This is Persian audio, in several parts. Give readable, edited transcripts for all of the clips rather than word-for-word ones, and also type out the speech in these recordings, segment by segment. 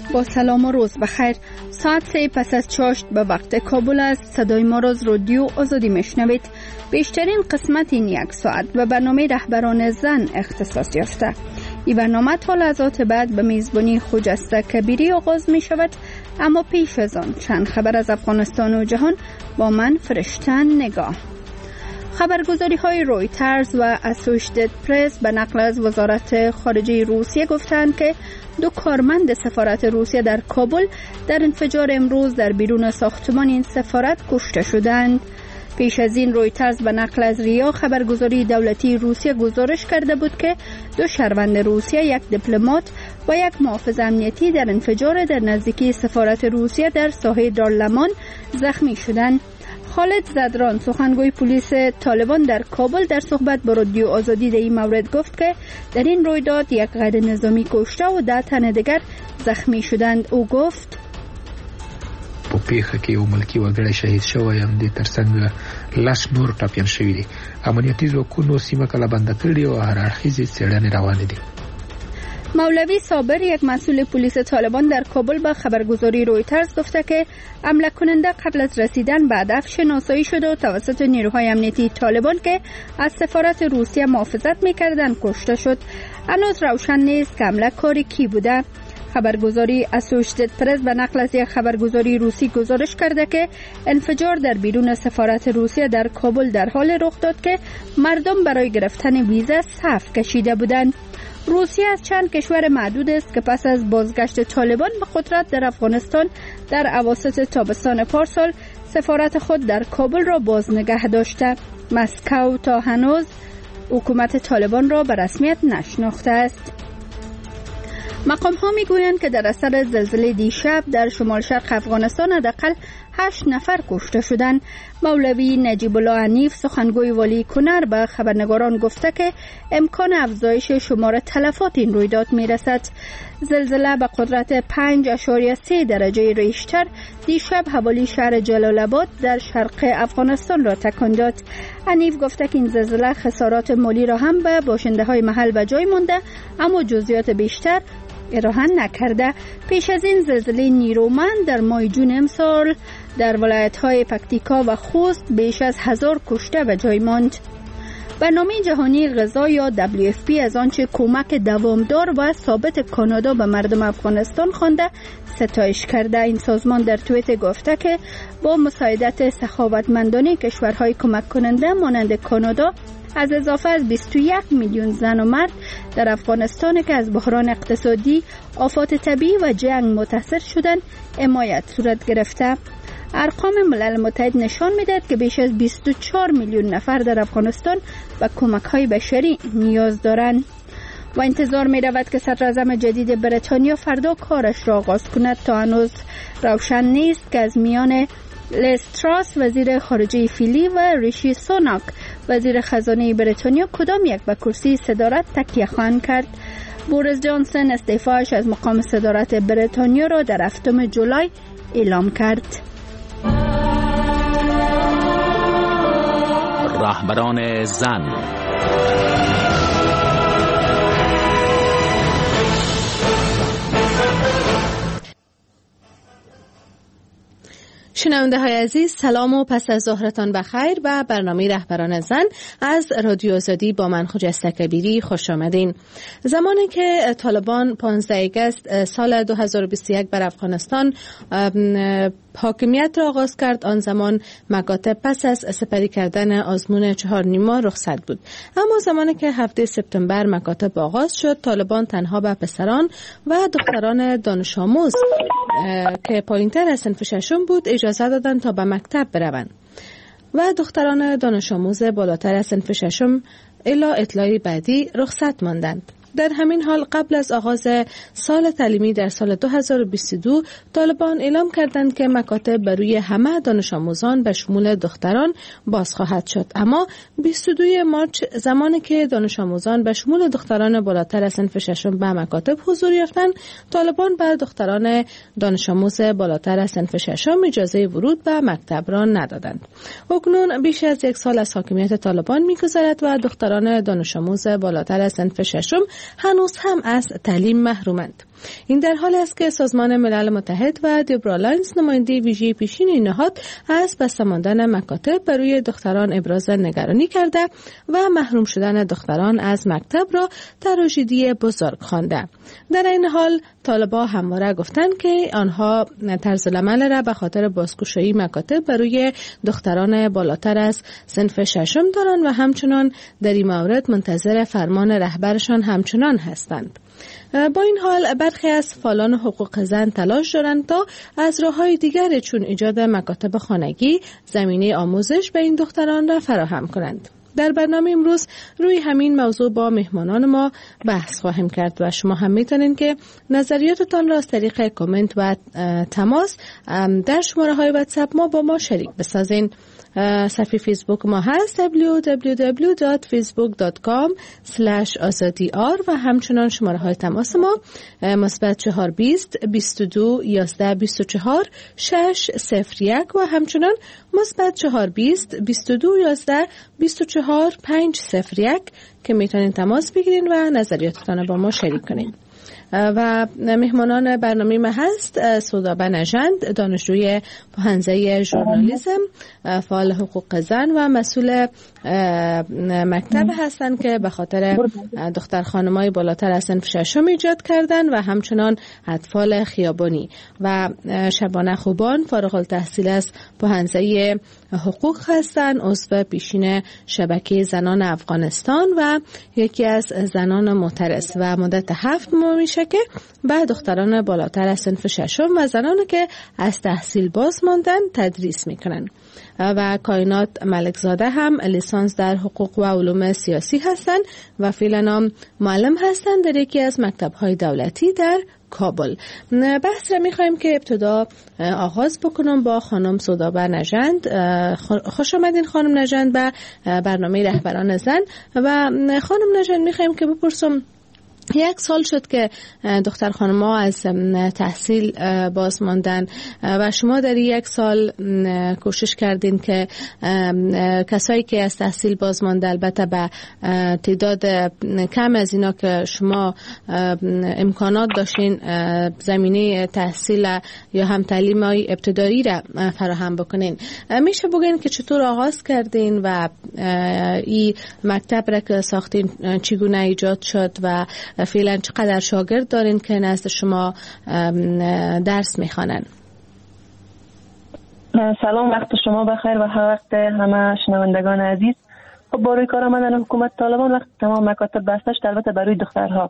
با سلام و روز بخیر. ساعت 3 پس از چاشت به وقت کابل است. صدای ما را از رادیو آزادی میشنوید. بیشترین قسمت این یک ساعت به برنامه رهبران زن اختصاص یافته. این برنامه تا لحظات بعد به میزبانی خجسته کبیری آغاز می شود، اما پیش از آن چند خبر از افغانستان و جهان با من فرشتن نگاه. خبرگزاری های رویترز و اسوشییتد پرس به نقل از وزارت خارجه روسیه گفتند که 2 کارمند سفارت روسیه در کابل در انفجار امروز در بیرون ساختمان این سفارت کشته شدند. پیش از این رویترز به نقل از ریا خبرگزاری دولتی روسیه گزارش کرده بود که 2 شهروند روسیه، 1 دیپلمات و 1 محافظ امنیتی در انفجار در نزدیکی سفارت روسیه در ساحه دارالمان زخمی شدند. خالد زدران، سخنگوی پلیس طالبان در کابل، در صحبت با رادیو آزادی در این مورد گفت که در این رویداد 1 غیر نظامی کشته و 10 تن دیگر زخمی شدند. او گفت په پیښه کې یو ملکی وګړی شهید شوی، هم دې ترڅنګ لاس نور ټاپیان شوي دي. امنیتي ځواکونو سیمه کله بنده کړې او هر اړخیزې څېړنې روانې دي. مولوی صابر، یک مسئول پلیس طالبان در کابل، به خبرگزاری رویترز گفته که حمله کننده قبل از رسیدن به هدف شناسایی شده و توسط نیروهای امنیتی طالبان که از سفارت روسیه محافظت می‌کردند کشته شد. هنوز روشن نیست که حمله کاری کی بوده. خبرگزاری اسوشییتد پرس به نقل از یک خبرگزاری روسی گزارش کرده که انفجار در بیرون سفارت روسیه در کابل در حال رخ داد که مردم برای گرفتن ویزا صف کشیده بودند. روسیه از چند کشور معدود است که پس از بازگشت طالبان به قدرت در افغانستان در اواسط تابستان پارسال سفارت خود در کابل را باز نگه داشته. مسکو تا هنوز حکومت طالبان را به رسمیت نشناخته است. مقام ها می گویند که در اثر زلزله دیشب در شمال شرق افغانستان حداقل 8 نفر کشته شدند. مولوی نجیب الله حنیف، سخنگوی والی کنر، به خبرنگاران گفته که امکان افزایش شمار تلفات این رویداد می رسد. زلزله به قدرت 5.3 درجه ریشتر دیشب حوالی شهر جلال آباد در شرق افغانستان را تکان داد. حنیف گفته که این زلزله خسارات مالی را هم به باشنده های محل به جای مانده، اما جزئیات بیشتر ارائه نکرده. پیش از این زلزله نیرومند در ماه جون امسال در ولایت‌های پکتیکا و خوست بیش از 1000 کشته به جای ماند. برنامه جهانی غذا یا WFP از آنچه کمک دوامدار و ثابت کانادا به مردم افغانستان خوانده ستایش کرده. این سازمان در توییتر گفته که با مساعدت سخاوتمندانه کشورهای کمک کننده مانند کانادا از اضافه از 21 میلیون زن و مرد در افغانستان که از بحران اقتصادی، آفات طبیعی و جنگ متاثر شدند حمایت صورت گرفته. ارقام ملل متحد نشان می‌دهد که بیش از 24 میلیون نفر در افغانستان به کمک‌های بشری نیاز دارند و انتظار می‌رود که صدراعظم جدید بریتانیا فردا کارش را آغاز کند. تا هنوز روشن نیست که از میان لیز تراس وزیر خارجه فعلی و ریشی سوناک وزیر خزانه بریتانیا کدام یک به کرسی صدارت تکیه خواهند کرد. بوریس جانسون استعفایش از مقام صدارت بریتانیا را در 7 جولای اعلام کرد. رهبران زن. شنونده های عزیز، سلام و پس از ظهرتان بخیر و برنامه رهبران زن از رادیو آزادی با من خجسته کبیری خوش آمدین. زمانی که طالبان 15 آگوست سال 2021 بر افغانستان حاکمیت را آغاز کرد، آن زمان مکاتب پس از سپری کردن آزمون 4 نیما رخصت بود. اما زمانی که 7 سپتامبر مکاتب آغاز شد، طالبان تنها به پسران و دختران دانش آموز که پایین‌تر از صنف 6 بود اجازه دادند تا به مکتب بروند و دختران دانش آموز بالاتر از صنف 6 الی اطلاع بعدی رخصت ماندند. در همین حال قبل از آغاز سال تعلیمی در سال 2022 طالبان اعلام کردند که مکاتب بر روی همه دانش آموزان به شمول دختران باز خواهد شد. اما 22 مارس زمانی که دانش آموزان به شمول دختران بالاتر از صنف 6 به مکاتب حضور یافتند، طالبان بر دختران دانش آموز بالاتر از صنف 6 اجازه ورود به مکتب را ندادند. اکنون بیش از 1 سال از حاکمیت طالبان می‌گذرد و دختران دانش آموز بالاتر از صنف 6 هنوز هم از تعلیم محرومند. این در حالی است که سازمان ملل متحد و دیبرا لاینز نماینده ویژه پیشین این نهاد از بسته ماندن مکاتب برای دختران ابراز نگرانی کرده و محروم شدن دختران از مکتب را تراژدی بزرگ خوانده. در این حال طالبان همواره گفتند که آنها طرز العمل را به خاطر بازگشایی مکاتب برای دختران بالاتر از صنف ششم دارند و همچنان در این مورد منتظر فرمان رهبرشان همچنان هستند. با این حال برخی از فعالان حقوق زن تلاش دارند تا از راه‌های دیگر چون ایجاد مکاتب خانگی زمینه آموزش به این دختران را فراهم کنند. در برنامه امروز روی همین موضوع با مهمانان ما بحث خواهیم کرد و شما هم میتونید که نظریاتتان را از طریق کامنت و تماس در شماره‌های واتساپ با ما شریک بسازین. صفحه فیسبوک ما هست www.facebook.com/azadiyar و همچنان شماره های تماس ما مثبت 420 22 11 24 601 و همچنان مثبت 420 22 11 24 501 که میتونین تماس بگیرین و نظریاتتان با ما شریک کنین. و مهمانان برنامه ما هست سودابه نژند، دانشجوی پوهنځی ژورنالیسم، فعال حقوق زن و مسئول مکتب هستند که به خاطر دختر خانمای بالاتر از صنف ششم ایجاد کردن و همچنان اطفال خیابانی. و شبانه خوبان فارغ التحصیل از پوهنځی حقوق هستند، عضو پیشین شبکه زنان افغانستان و یکی از زنان معترض و مدت 7 ماه میشه که به دختران بالاتر از صنف ششم و زنانی که از تحصیل باز ماندن تدریس میکنن. و کائنات ملکزاده هم لیسانس در حقوق و علوم سیاسی هستند و فعلا معلم هستند در یکی از مکتب‌های دولتی در کابل. بحث را می‌خوایم که ابتدا آغاز بکنم با خانم سودابه نژند. خوش آمدین خانم نژند به برنامه رهبران زن. و خانم نژند می‌خوایم که بپرسم 1 سال شد که دختر خانم‌ها از تحصیل باز ماندن و شما در 1 سال کوشش کردین که کسایی که از تحصیل باز مانده، البته به تعداد کم از اینا که شما امکانات داشتین زمینه تحصیل یا هم تعلیم ابتدایی را فراهم بکنین، میشه بگین که چطور آغاز کردین و این مکتب را که ساختین چگونه ایجاد شد و فعلا چقدر شاگرد دارین که نزد شما درس میخوانن؟ سلام، وقت شما بخیر و وقت همه شنوندگان عزیز. خب با روی کار آمدن حکومت طالبان وقت تمام مکاتب بسته شد، البته برای دخترها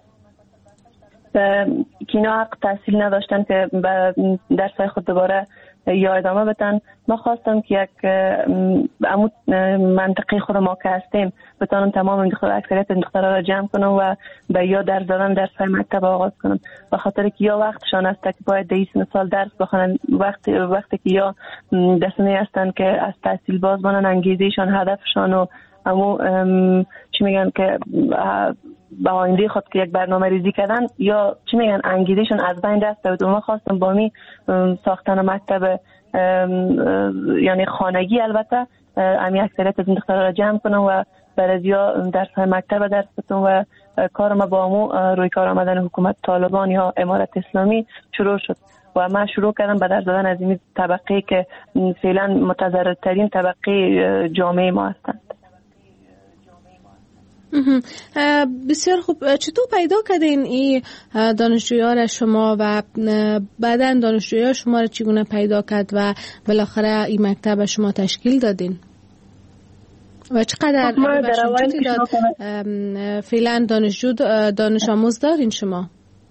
که اینا حق تحصیل نداشتن که به درسای خود دوباره یا ادامه بدن. ما خواستم که یک عمود منطقی خود ما که هستیم بتانم تمام اکثریت دخترها را جمع کنم و به یا درس دادن درس‌های مکتب آغاز کنم، به خاطر که یا وقتشان است که باید 20 سال درس بخونن، وقتی که یا دسته هستن که از تحصیل باز مانن، انگیزهشان، هدفشان و همو چی میگن که با آینده خود که یک برنامه ریزی کردن یا چی میگن انگیزهشون از بین رفته بود. ما خواستم با می ساختن مکتب یعنی خانگی البته امی اکثریت از این دخترها را جمع کنم و برازیا درس های مکتب درس بدم و کار ما با امو روی کار آمدن حکومت طالبان یا امارت اسلامی شروع شد و من شروع کردم به درس دادن از این طبقه که فعلا متضررترین طبقه جامعه ما هستند. بسیار خوب. چطور پیدا کردین این دانشجویان را شما و بعداً دانشجویان شما را چگونه پیدا کرد و بالاخره این مکتب شما تشکیل دادین و چقدر فعلا دانش آموز دارین شما؟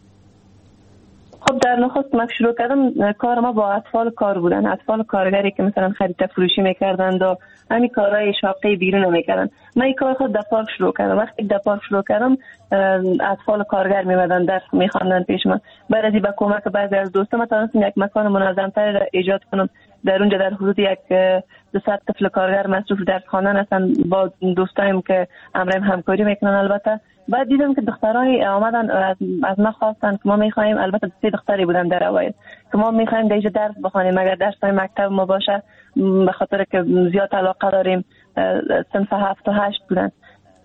خب در نخست من شروع کردم کار ما با اطفال کار بودن، اطفال کارگری که مثلا خرید فروشی میکردند و همین کارهای شاقه بیرون میکردن. من این کار خود در پارک شروع کردم. وقتی در پارک شروع کردم اطفال کارگر میمدن درس میخواندن پیش من. بعد از این با کمک بعضی از دوستان من تونستم یک مکان منظم‌تر را ایجاد کنم. در اونجا در حدود 200 طفل کارگر مصروف درس خواندن هستن با دوستایم که امرم همکاری میکنن. البته بعد دیدم که دخترای آمدن از ما خواستن که ما میخوایم، البته 3 دختری بودن در اوایل، که ما میخوایم دیگه درس بخونیم اگر درسای مکتب ما باشه، به خاطر که زیاد علاقه داریم. صنف 7 و 8 بودن.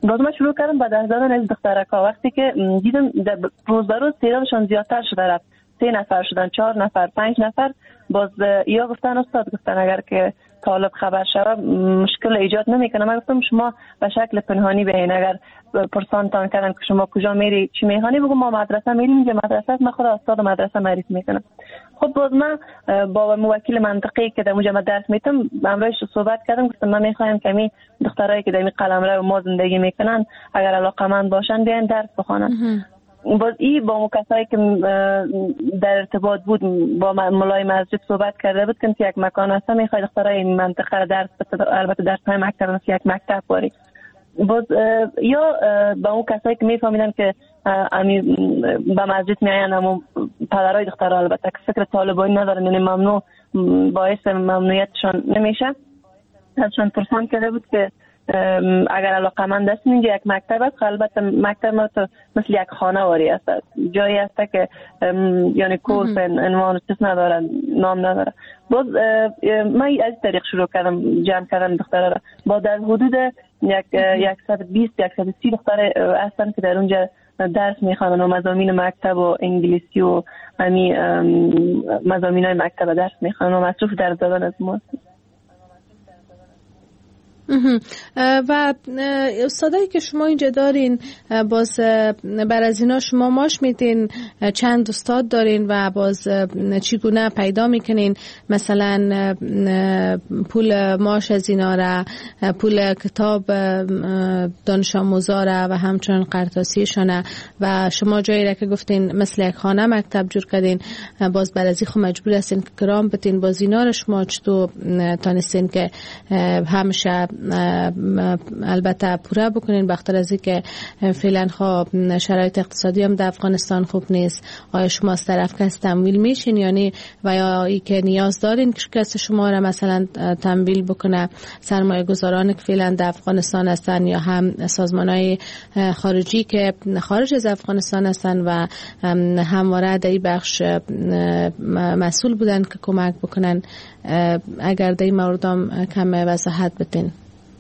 باز من شروع کردم به درس دادن از دخترکا. وقتی که دیدم روز به روز تعدادشان زیادتر شده رفت، 3 نفر شدن، 4 نفر، 5 نفر. باز یا گفتن استاد گفتن اگر که طالب خبر شود مشکل ایجاد نمیکنه. من گفتم شما به شکل پنهانی بیاین، اگر پرسانتان کردن که شما کجا میری چی میخوانی بگو ما مدرسه میریم، اینجا مدرسه است، من خود استاد مدرسه معرفی میکنم. خب باز من با موکل منطقی که در اونجا درس میتم امروز صحبت کردم، گفتم من میخوایم که می دخترایی که در قلمرو ما زندگی میکنن اگر علاقمند باشن بیاین درس بخونن. باز با کسایی که در ارتباط بود با مولای مسجد صحبت کرده بود که یک مکان هست میخواد دخترای این منطقه درس البته درس های مکتب است، یک مکتب باری. باز یا با اون کسایی که میفهمیدن که به مسجد میاین اما پدرای دخترها البته که فکر طالبانی ندارن، یعنی ممنوع باعث ممنوعیتشان نمیشه، ازشان پرسان کرده بود که اگر علاقمند هستین اینجا یک مکتب است. البته مکتب ما تو مثل یک خانه واری است، جایی است که یعنی کورس عنوان چیز نداره، نام نداره. باز من از طریق شروع کردم جمع کردن دخترها را. با در حدود 120 130 دختر هستن که در اونجا درس میخوانن و مضامین مکتب و انگلیسی و همین مضامینای مکتب درس میخوانن و مصروف درس دادن از ما. و استادایی که شما اینجا دارین باز بر از اینا شما معاش میدین؟ چند استاد دارین و باز چگونه پیدا میکنین مثلا پول معاش از اینا را، پول کتاب دانش آموزا را و همچنان قرطاسیشان؟ و شما جایی را که گفتین مثل یک خانه مکتب جور کردین، باز بر از این مجبور هستین که کرام بتین، باز اینا را شما چطور تانستین که همیشه البته پوره بکنین بخاطر از اینکه فعلا خب شرایط اقتصادی هم در افغانستان خوب نیست؟ آیا شما از طرف کس تمویل میشین یعنی و یا ای که نیاز دارین که کس شما را مثلا تمویل بکنه؟ سرمایه گذاران که فعلا در افغانستان هستن یا هم سازمانهای خارجی که خارج از افغانستان هستن و همواره در این بخش مسئول بودن که کمک بکنن، اگر در این مورد هم کم وضاحت بدین.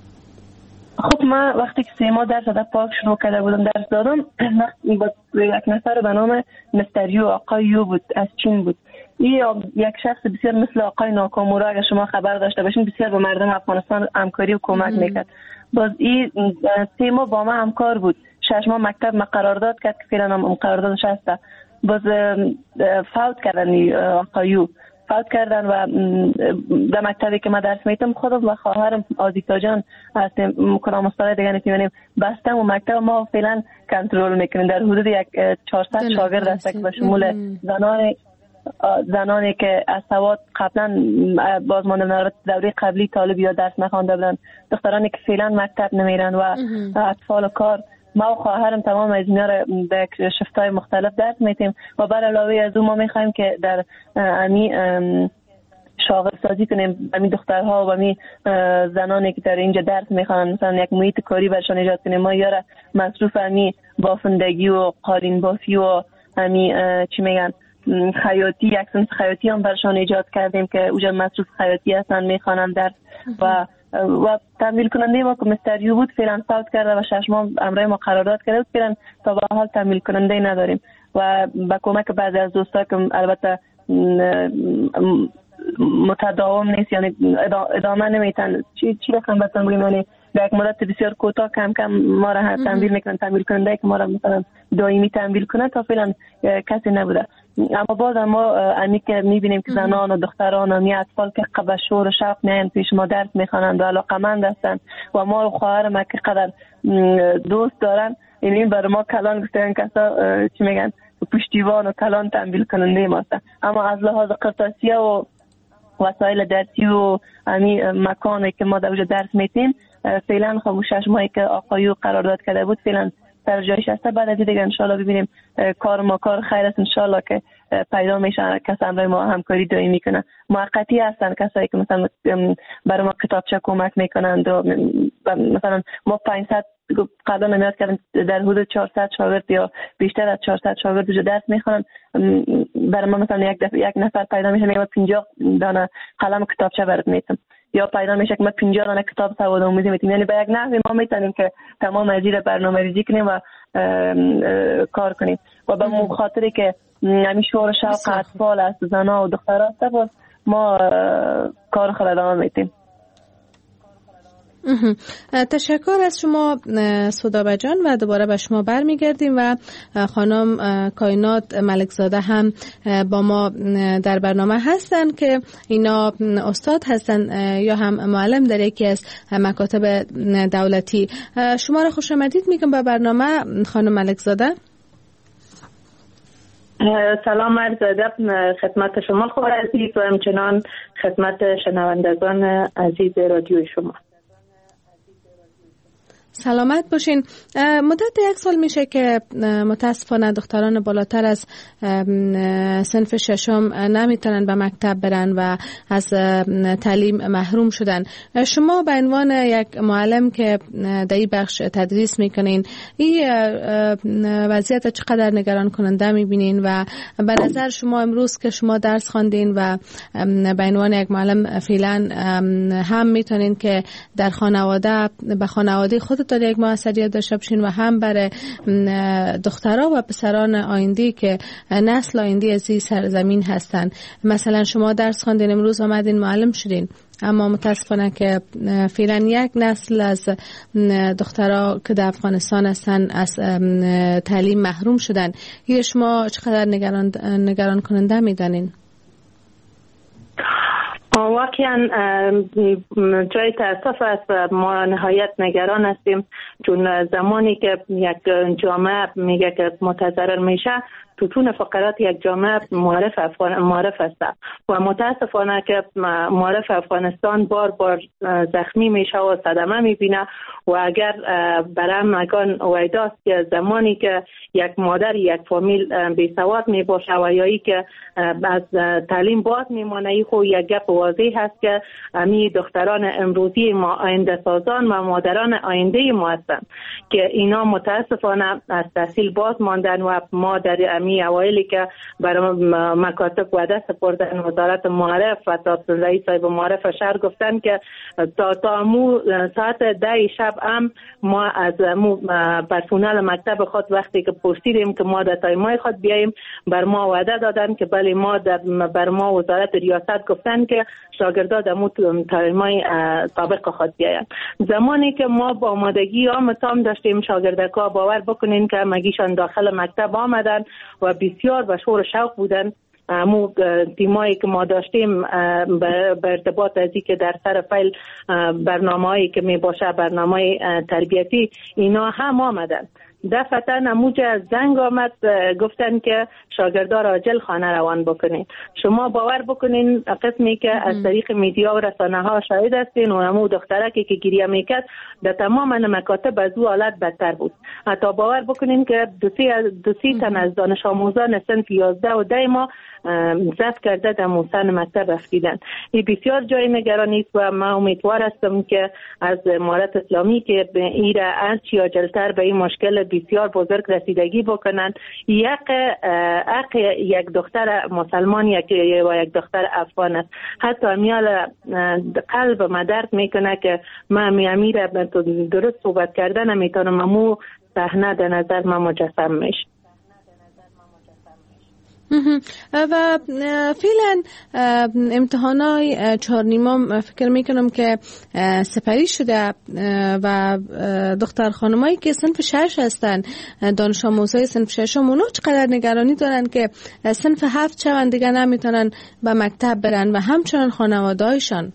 خب من وقتی که 3 ماه درس در پاک شروع کرده بودم درس دادم، با یک نفر به نام مستر یو، آقای یو بود، از چین بود. این یک شخص بسیار مثل آقای ناکامورا اگر شما خبر داشته باشین بسیار به مردم افغانستان همکاری و کمک میکرد. باز این 3 ماه با من همکار بود. 6 ماه مکتب ما قرارداد کرد که فعلا هم قراردادش هست. باز فوت کردن آقای یو، فوت کردن و در مکتبی که ما درس میتم خودم و خواهرم آزیتا جان هستیم کنام استاد دیگه نمیتونیم بستم و مکتب ما فعلا کنترل میکنیم. در حدود 400 شاگرد هست که به شمول زنانی که از سواد قبلا باز مانده دوره قبلی طالب یا درس نخوانده بودن، دخترانی که فعلا مکتب نمیرن و اطفال کار. ما و خواهرم تمام از اینا را به شفت‌های مختلف درس میتیم و بر علاوه از اون ما میخوایم که در امی شاغل سازی کنیم امی دخترها و امی زنانی که در اینجا درس میخوانن، مثلا یک محیط کاری برشان ایجاد کنیم. ما یاره مصروف امی بافندگی و قالین بافی و امی چی میگن خیاطی، یک سنس خیاطی هم برشان ایجاد کردیم که اوجا مصروف خیاطی هستن میخوانن درس و تمویل کننده ما که مستر یو بود فعلا فوت کرده و 6 ماه امرای ما قرارداد کرده بود، فعلا تا به حال تمویل کننده نداریم و با کمک بعضی از دوستا که البته متداوم نیست یعنی ادامه نمیتن چی رقم بتون بگیم، یعنی در یک مدت بسیار کوتاه کم کم ما را تمویل میکنن. تمویل کننده که ما را مثلا دائمی تمویل کنه تا فعلا کسی نبوده. اما باز ما امی که میبینیم که زنان و دختران و می اطفال که قبل شور و شوق میان پیش ما درس میخوانند و علاقمند هستند و ما و خواهرم که قدر دوست دارن، این برای ما کلان گفتن کسا چی میگن پشتیبان و کلان تمویل کننده ما هستند. اما از لحاظ قرطاسیه و وسایل درسی و امی مکانی که ما در اونجا درس میتیم فعلا خب 6 ماهی که آقایو قرارداد کرده بود فعلا سر جایش هست. بعد از دیگه انشالله ببینیم کار ما کار خیر است انشالله که پیدا میشن کسی همراه ما همکاری دائمی کنه. موقتی هستن کسایی که مثلا برای ما کتابچه کمک میکنند و مثلا ما 500 قبلا نمیاد کردیم در حدود 400 شاگرد یا بیشتر از 400 شاگرد جو درس میخوانن، برای ما مثلا یک نفر پیدا میشه میگه 50 دانه قلم کتابچه برات میتم. یا پیدا میشه که ما 50 دانه کتاب سواد آموزی میتیم. یعنی به یک نحوی ما میتونیم که تمام از این برنامه‌ریزی کنیم و کار کنیم و به خاطری که همین شور شوق اطفال از زنا و دختران است ما کار خود ادامه میدیم. تشکر از شما سودابه جان و دوباره به شما برمیگردیم و خانم کائنات ملکزاده هم با ما در برنامه هستن که اینا استاد هستن یا هم معلم در یکی از مکاتب دولتی. شما را خوش آمدید میگم به برنامه خانم ملکزاده. سلام عرض ادب خدمت شما خوب عزیز و همچنان خدمت شنوندگان عزیز رادیوی شما. سلامت باشین. مدت 1 سال میشه که متاسفانه دختران بالاتر از صنف 6 نمیتونن به مکتب برن و از تعلیم محروم شدن. شما به عنوان یک معلم که در این بخش تدریس میکنین این وضعیت چقدر نگران کننده میبینین و به نظر شما امروز که شما درس خواندین و به عنوان یک معلم فعلا هم میتونین که در خانواده به خانواده خودتون یک موثریت داشته باشین و هم برای دخترها و پسران آینده که نسل آینده از این سرزمین هستن. مثلا شما درس خواندین امروز آمدین معلم شدین اما متاسفانه که فعلا یک نسل از دخترها که در افغانستان هستن از تعلیم محروم شدن. یا شما چقدر نگران کننده میدانین؟ واقعا جای تاسف است و ما نهایت نگران هستیم، چون زمانی که یک جامعه میگه که متضرر میشه ستون فقرات یک جامعه معرف است و متاسفانه که معرف افغانستان بار بار زخمی میشه و صدمه میبینه و اگر برام اگان ویداست که زمانی که یک مادر یک فامیل بیسواد میباشه و یایی که از تعلیم باز میمانه ای خو یک گپ واضح هست که امی دختران امروزی ما آینده سازان و مادران آینده ما هستند که اینا متاسفانه از تحصیل باز ماندن و ما در امی اوایلی که برای مکاتب وعده سپردن وزارت معارف و تا رئیس صاحب معارف شهر گفتن که تا امو ساعت 10 شب هم ما از پرسونل مکتب خود وقتی که پرسیدیم که ما در تایمای خود بیاییم بر ما وعده دادن که بله ما بر ما وزارت ریاست گفتن که شاگردان در تایمای سابق خود بیاین. زمانی که ما با آمادگی تام داشتیم شاگردکا باور بکنین که مگیشان داخل مکتب آمدن و بسیار به شور شوق بودن. امو تیمایی که ما داشتیم به ارتباط از که در سر فیل برنامه‌ای که می باشه برنامه تربیتی اینا هم آمدن. دفعتا نموجه زنگ آمد گفتن که شاگردان را عاجل خانه روان بکنین. شما باور بکنین قسمی که از طریق میدیا و رسانه ها شاهد هستین و همو دخترکی که گریه میکرد در تمام مکاتب از او حالت بدتر بود. حتی باور بکنین که دو سی تن از دانش آموزان صنف 11 و 10 ما زد کرده در موسن مکتب رفتیدن. این بسیار جای نگرانی است و ما امیدوار هستم که از امارت اسلامی که ایره هرچی عاجلتر به این مشکل بسیار بزرگ رسیدگی بکنند. حق یک دختر مسلمان و یک دختر افغان است. حتی میال قلب ما درد میکنه که ما امیر درست صحبت کردن میتونم امو صحنه در نظر ما مجسم میشه. و فعلا امتحانای 4 فکر میکنم که سپری شده و دختر خانمایی که صنف 6 هستن دانش آموزای صنف 6 اونا چقدر نگرانی دارن که صنف 7 شون دیگه نمیتونن به مکتب برن و همچنان خانواده‌هایشان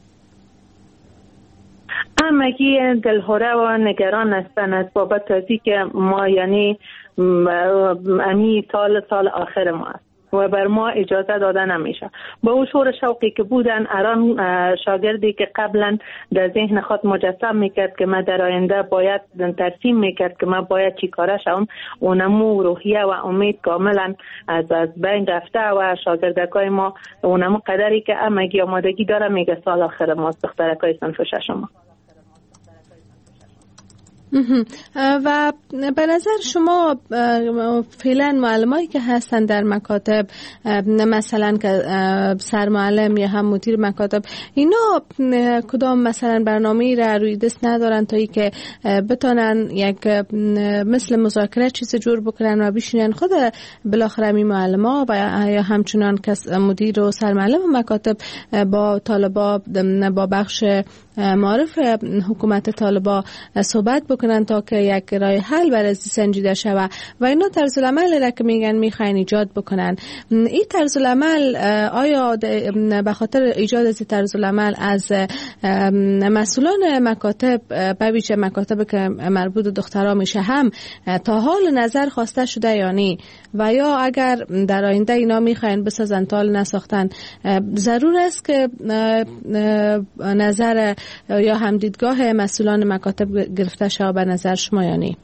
همگی دلهوره و نگران هستن از بابت ازی که ما یعنی امی سال آخر ما است و بر ما اجازه داده نمیشه. با اون شور شوقی که بودن اران شاگردی که قبلا در ذهن خود مجسم میکرد که ما در آینده باید ترسیم میکرد که ما باید چی کاره شوم اونمو روحیه و امید کاملا از بین رفته و شاگردکای ما اونمو قدری که امگی آمادگی داره میگه سال آخر ما دخترکای صنف 6 ما. و به نظر شما فعلا معلمایی که هستن در مکاتب، مثلا که سرمعلم یا هم مدیر مکاتب، اینا کدام مثلا برنامه‌ای را روی دست ندارن تا ای که بتونن یک مثل مذاکره چیز جور بکنن و بشینن خود بالاخره می معلما و یا همچنان که مدیر و سرمعلم مکاتب با طالبا با بخش معارف حکومت طالبا صحبت بکنن تا که یک راه حل برای سنجیده شود و اینا طرز العمل را که میگن میخواین ایجاد بکنن. این طرز العمل آیا به خاطر ایجاد از طرز العمل از مسئولان مکاتب به ویژه مکاتب که مربوط به دخترها میشه هم تا حال نظر خواسته شده یا نی؟ و یا اگر در آینده اینا میخواین بسازن تا حال نساختن، ضرور است که نظر یا هم دیدگاه مسئولان مکاتب گرفته شود به نظر شما یا نی؟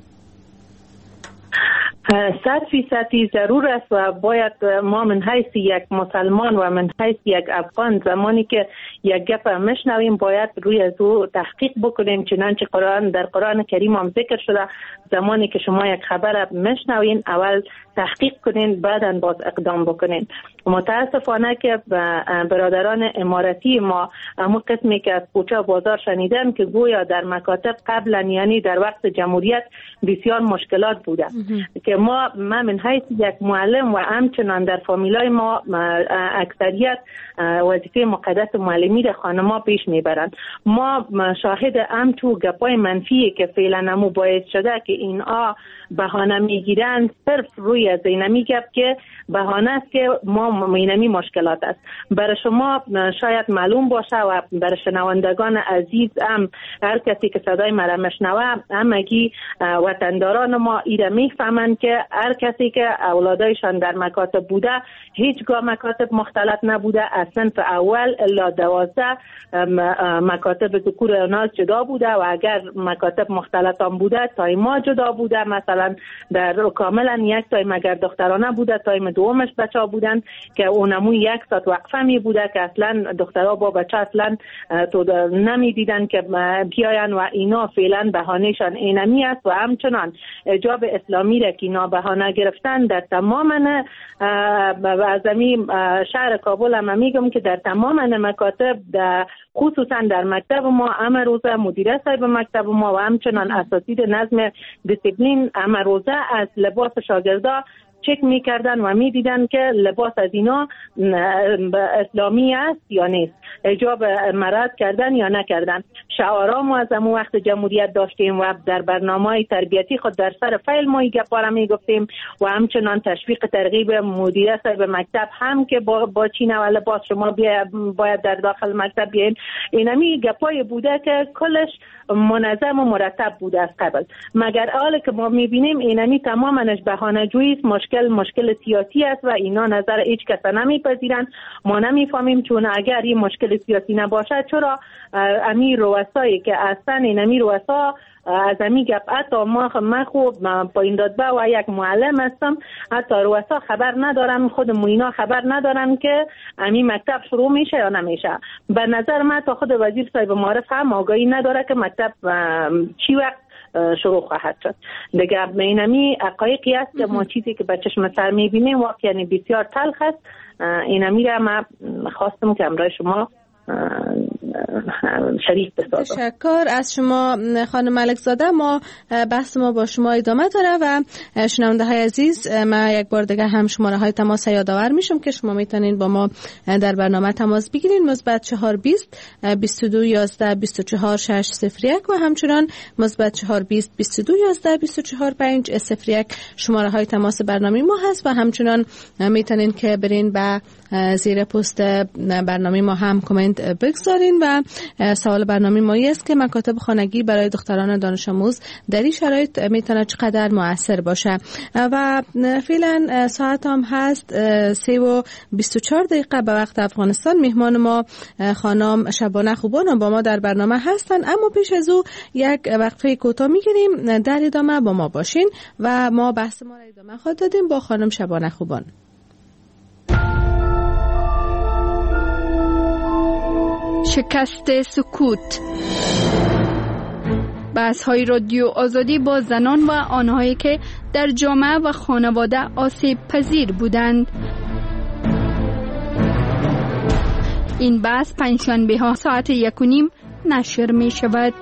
100% ضرور است و باید ما من حیث یک مسلمان و من حیث یک افغان زمانی که یک گپ مشنویم باید روی از او تحقیق بکنیم، چنانچه در قرآن کریم هم ذکر شده زمانی که شما یک خبر مشنوین اول تحقیق کنین بعداً باز اقدام بکنین. متاسفانه که برادران اماراتی ما همون قسمی که از کوچه بازار شنیدم که گویا در مکاتب قبلا یعنی در وقت جمهوریت بسیار مشکلات بوده که ما من حیث یک معلم و همچنان در فامیلای ما اکثریت وظیفه مقدس معلمی را خانما پیش میبرند. ما شاهد همچو گپای منفی که فعلا همو باعث شده که اینا بهانه میگیرن صرف روی از اینمی گپ که بهانه است که ما اینمی مشکلات است. برای شما شاید معلوم باشه و برای شنوندگان عزیز هم هر کسی که صدای مرا مشنوه همگی وطنداران ما ایره میفهمند که هر کسی که اولادایشان در مکاتب بوده هیچگاه مکاتب مختلط نبوده، از صنف اول الا 12 مکاتب ذکور و اناث جدا بوده و اگر مکاتب مختلط هم بوده تایما جدا بوده، مثلا در کاملا یک تایم اگر دخترانه بوده تایم دومش بچه بودن که اونمو 1 ساعت وقفه می بوده که اصلا دخترها با بچه اصلا تو نمی دیدن که بیاین و اینا فعلا بهانهشان اینمی است و همچنان حجاب اسلامی را که اینا بهانه گرفتن در تمام از شهر کابل هم میگم که در تمام مکاتب خصوصا در مکتب ما امروزه مدیره صاحب مکتب ما و همچنان اساتید نظم دیسیپلین امروزه از لباس شاگردا چک میکردن و میدیدن که لباس از اینا اسلامی است یا نیست، حجاب مراد کردن یا نکردن. شعارا ما از همون وقت جمهوریت داشتیم و در برنامه‌های تربیتی خود در سر فعل ما گپا میگفتیم و همچنان تشویق ترغیب مدیره صاحب مکتب هم که با چین و لباس شما باید در داخل مکتب بیاین. اینمی گپای بوده که کلش منظم و مرتب بوده از قبل، مگر حالا که ما میبینیم اینمی تمامش بهانه جویی است، مشکل سیاسی است و اینا نظر هیچ کس نمیپذیرن. ما نمیفهمیم چون اگر این مشکل سیاسی نباشه چرا امیر رؤسایی که اصلا اینمی رؤسا از امی گپ حتی من خوب پایین دادبه و یک معلم هستم حتی رؤسا خبر ندارم، خود موینا خبر ندارم که امی مکتب شروع میشه یا نمیشه. به نظر من تا خود وزیر صاحب معارف هم آگاهی نداره که مکتب چی وقت شروع خواهد شد. دیگه اینمی حقایقی است که ما چیزی که به چشم سر میبینیم واقعا بسیار تلخ است. اینمی را من خواستم که امروز شما شریک بسازم. تشکر از شما خانم ملک زاده. ما بحث ما با شما ادامه داره و شنونده های عزیز ما یک بار دیگه هم شماره های تماس یادآور میشم که شما میتونین با ما در برنامه تماس بگیرین. مثبت 420 22 11 24 601 و همچنان مثبت 420 22 11 24 501 شماره های تماس برنامه ما هست و همچنان میتونین که برین به زیر پست برنامه ما هم کامنت بگذارین و سوال برنامه ما است که مکاتب خانگی برای دختران دانش آموز در این شرایط میتونه چقدر مؤثر باشه. و فعلا ساعت هم هست 3:24 به وقت افغانستان. مهمان ما خانم شبانه خوبان با ما در برنامه هستن، اما پیش از او یک وقفه کوتاه میگیریم. در ادامه با ما باشین و ما بحث ما را ادامه خواهد دادیم با خانم شبانه خوبان. شکست سکوت. بحث‌های رادیو آزادی با زنان و آنهایی که در جامعه و خانواده آسیب پذیر بودند. این بحث پنجشنبه ها ساعت 1:30 نشر می شود.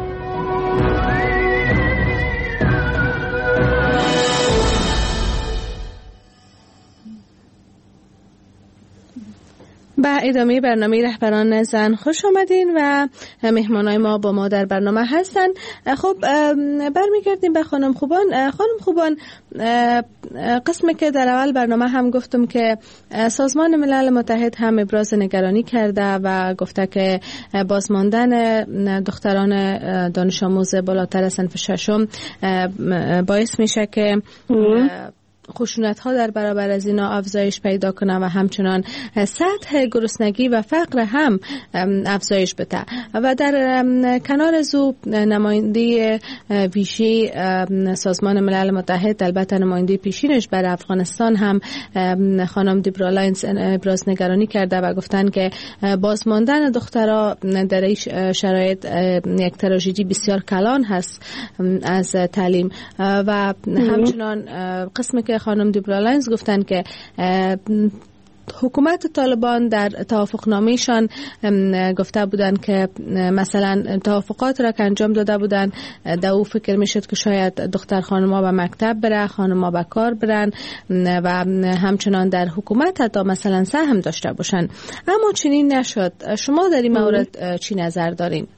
با ادامه برنامه رهبران زن خوش آمدین و مهمانای ما با ما در برنامه هستن. خب برمیگردیم به خانم خوبان. خانم خوبان، قسمی که در اول برنامه هم گفتم که سازمان ملل متحد هم ابراز نگرانی کرده و گفته که بازماندن دختران دانش آموز بالاتر از صنف ششم باعث میشه که خشونت ها در برابر از اینا افزایش پیدا کنه و همچنان سطح گرسنگی و فقر هم افزایش بده. و در کنار از او نماینده ویژه سازمان ملل متحد، البته نماینده پیشینش برای افغانستان هم خانم دیبرا لاینز ابراز نگرانی کرده و گفتن که بازماندن دخترها در این شرایط یک تراژدی بسیار کلان هست از تعلیم. و همچنان قسمی که خانم دیبرا لاینز گفتن که حکومت طالبان در توافقنامه‌شان گفته بودند که مثلا توافقات را که انجام داده بودند در او فکر میشد که شاید دختر خانم‌ها به مکتب بره، خانم‌ها به کار برن و همچنان در حکومت حتی مثلا سهم داشته باشن، اما چنین نشد. شما در این مورد چی نظر دارین؟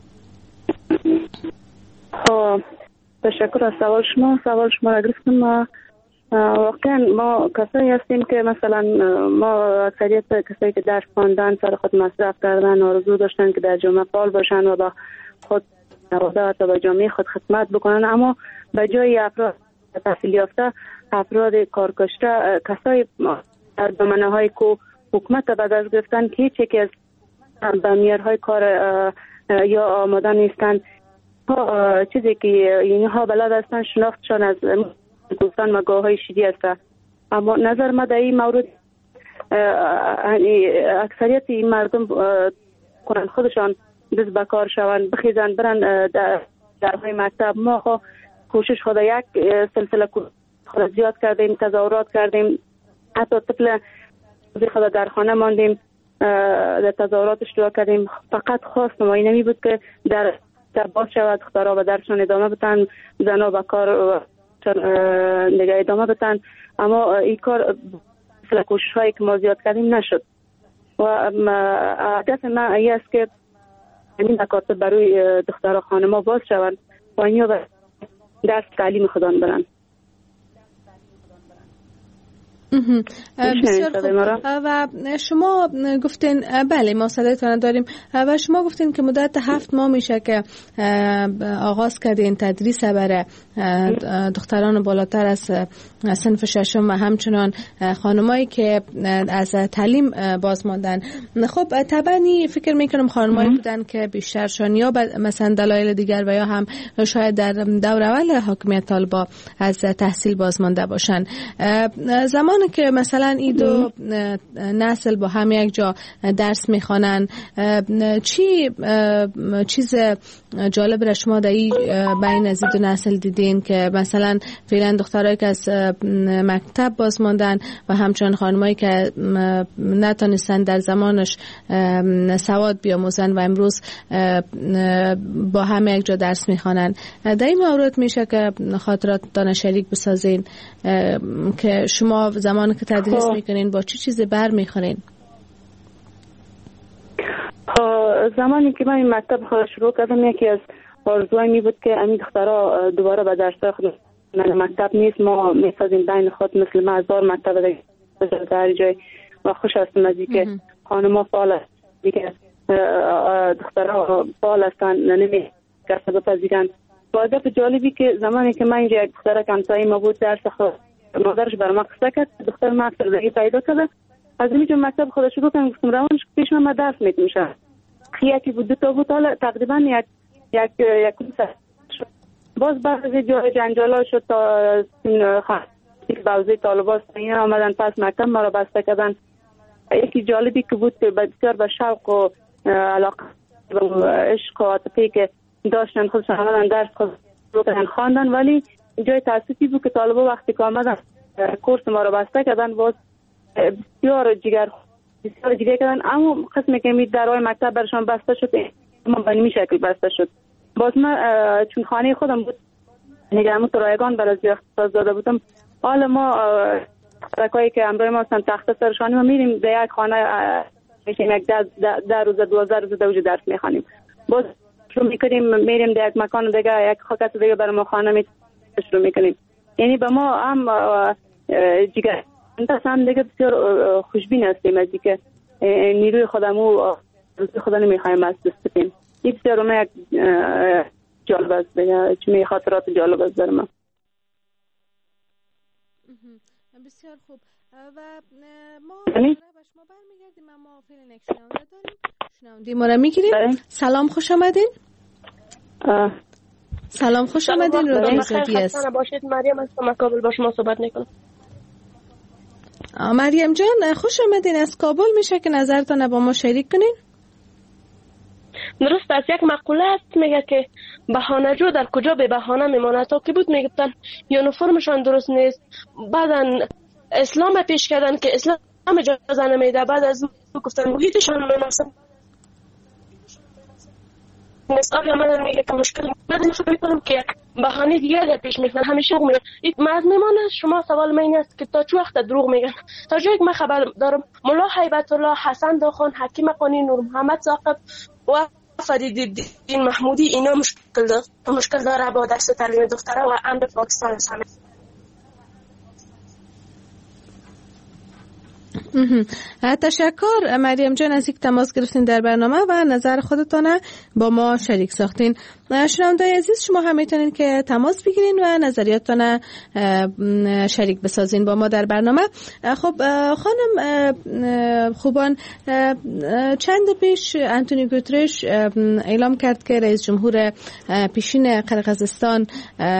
تشکر از سوال شما را گرفتم. واقعا ما کسایی هستیم که مثلا ما اکثریت کسایی که درس خواندن، سر خود مصرف کردن، آرزو داشتن که در جامعه فعال باشن و با خود نوادات و با جامعه خود خدمت بکنن، اما به جای افراد تحصیل یافته، افراد کارکشته، کسایی در دامنه‌های که حکومت به دست گرفتن که هیچ یکی از به معیارهای کار یا آماده نیستن، چیزی که اینها بلد هستن شناختشان از گفتن مگاه‌های شدی است. اما نظر ما در این مورد اکثریت این مردم کنن خودشان دست به کار شوند، بخیزن برن درهای مکتب. ما کوشش خود یک سلسله خود زیاد کردیم، تظاهرات کردیم، حتی طفل خود در خانه ماندیم، در تظاهرات اشتراک کردیم. فقط خواست ما این نمی بود که در باز شود، دخترها به درسشان ادامه بدن، زنها به کار نگه ادامه بدن. اما این کار مثل کوشش هایی که ما زیاد کردیم نشد و هدف من این است که این مکاتب برای دخترها خانم‌ها باز شوند و اینها به درس تعلیم خودان برن. بسیار خوب. و شما گفتین، بله ما صدایتان داریم، و شما گفتین که مدت 7 ماه میشه که آغاز کردین تدریس برای دختران بالاتر از صنف ششم و همچنان خانمایی که از تعلیم باز ماندن. خب طبعا فکر میکنم خانمایی بودن که بیشترشان یا مثلا دلایل دیگر و یا هم شاید در دور اول حاکمیت طالبا از تحصیل باز مانده باشن. زمانی که مثلا این دو نسل با هم یک جا درس میخوانن، چی چیز جالب را شما در بین از دو نسل دیدین که مثلا فعلا دخترایی که از مکتب باز ماندن و همچنان خانمایی که نتونستن در زمانش سواد بیاموزن و امروز با هم یک جا درس میخوانن؟ در این مورد میشه که خاطراتتان شریک بسازین که شما زمانی که تدریس میکنین با چی چیزی بر میخورین؟ زمانی که من این مکتب شروع کردم، یکی از آرزوهای می بود که همین دخترها دوباره به درس‌های خود مکتب نیست، ما میسازیم بین خود مثل ما 1000 مکتب در جای و خوش هستم از اینکه خانم‌ها فعال هستند، دیگه دخترها فعال هستند، نمی کسب بپذیرند. با هدف جالبی که زمانی که من اینجا یک دختر همسایه ما بود درس خود مادرش برای ما قصه کرد، دختر ما افسردگی پیدا کرده، از اینجا مکتب خودش شروع کردم، گفتم روانش پیش من درس میشه. یکی بود 2 تا بود، حالا تقریبا یک باز بعد از جنجالا شد تا بعضی طالبان اینا آمدن پس مکتب ما را بسته کردن. یکی جالبی که بود که بسیار به شوق و علاقه و عشق و عاطفه‌ای که داشتن خودشان آمدن درس خودشان خواندن، ولی جای تاسفی بود که طالبا وقتی که آمدن کورس ما رو بسته کردن باز بسیار جگر کردن، اما قسمی که درهای مکتب برشان بسته شد ما به این شکل بسته شد. باز من چون خانه خودم بود نگرمون رایگان برای اختصاص داده بودم، حالا ما رکایی که امروی ما هستن تخت سرشانی ما میریم در یک خانه میشیم یک 10 روز 12 روز دوجه درس میخوانیم، باز شروع میکنیم میریم در یک مکان دیگه یک خاکت دیگه برای ما خانه شروع میکنیم. یعنی به ما هم جگر هم دیگه بسیار خوشبین هستیم از اینکه نیروی خودمو روزی خدا نمیخوایم از دست بدیم. این بسیار اون یک جالب است دیگه، چون خاطرات جالب است در من. بسیار خوب. و ما شما برمیگردیم، اما فعلا یک شنونده داریم، شنونده ما را میگیریم. سلام، خوش آمدین. سلام، خوش آمدین. رادیو آزادی است. باشید. مریم هستم، کابل با شما صحبت میکنم. مریم جان خوش آمدین از کابل، میشه که نظرتان با ما شریک کنین؟ درست است. یک مقوله است میگه که بهانه جو در کجا به بهانه میمونه. تا که بود میگفتن یونیفرمشان درست نیست، بعدن اسلام پیش کردن که اسلام اجازه نمیده، بعد از گفتن محیطشان مناسب نیست. آیا من میگه که مشکل من فکر میکنم که بهانه دیگه پیش میکنن، همیشه دروغ میگن. من میمونه شما سوال من این است که تا چه وقت دروغ میگن؟ تا جایی که من خبر دارم مولا هیبت الله، حسن داخان، حکیم قانی، نور محمد ثاقب و فرید الدین محمودی اینا مشکل داره با درس تعلیم دختره و امر پاکستان است. تشکر مریم جان از اینکه تماس گرفتین در برنامه و نظر خودتان با ما شریک ساختین. شنونده‌های عزیز شما هم میتونین که تماس بگیرین و نظریاتتان شریک بسازین با ما در برنامه. خب خانم خوبان، چند پیش انتونی گوترش اعلام کرد که رئیس جمهور پیشین قرقیزستان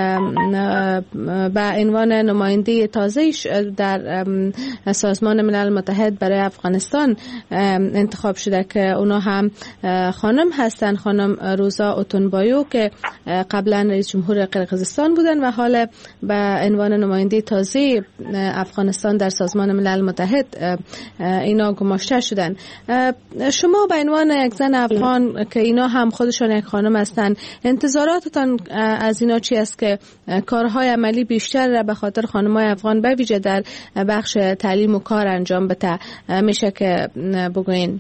به عنوان نماینده تازه‌اش در سازمان ملل متحد برای افغانستان انتخاب شده که اونا هم خانم هستن، خانم روزا اوتونبایو که قبلا رئیس جمهور قرقیزستان بودن و حال به عنوان نماینده تازه افغانستان در سازمان ملل متحد اینا گماشته شدن. شما به عنوان یک زن افغان که اینا هم خودشان یک خانم هستن، انتظاراتتان از اینا چی است که کارهای عملی بیشتر را به خاطر خانم‌های افغان به ویژه در بخش تعلیم و کار انجام بده میشه که بگوین؟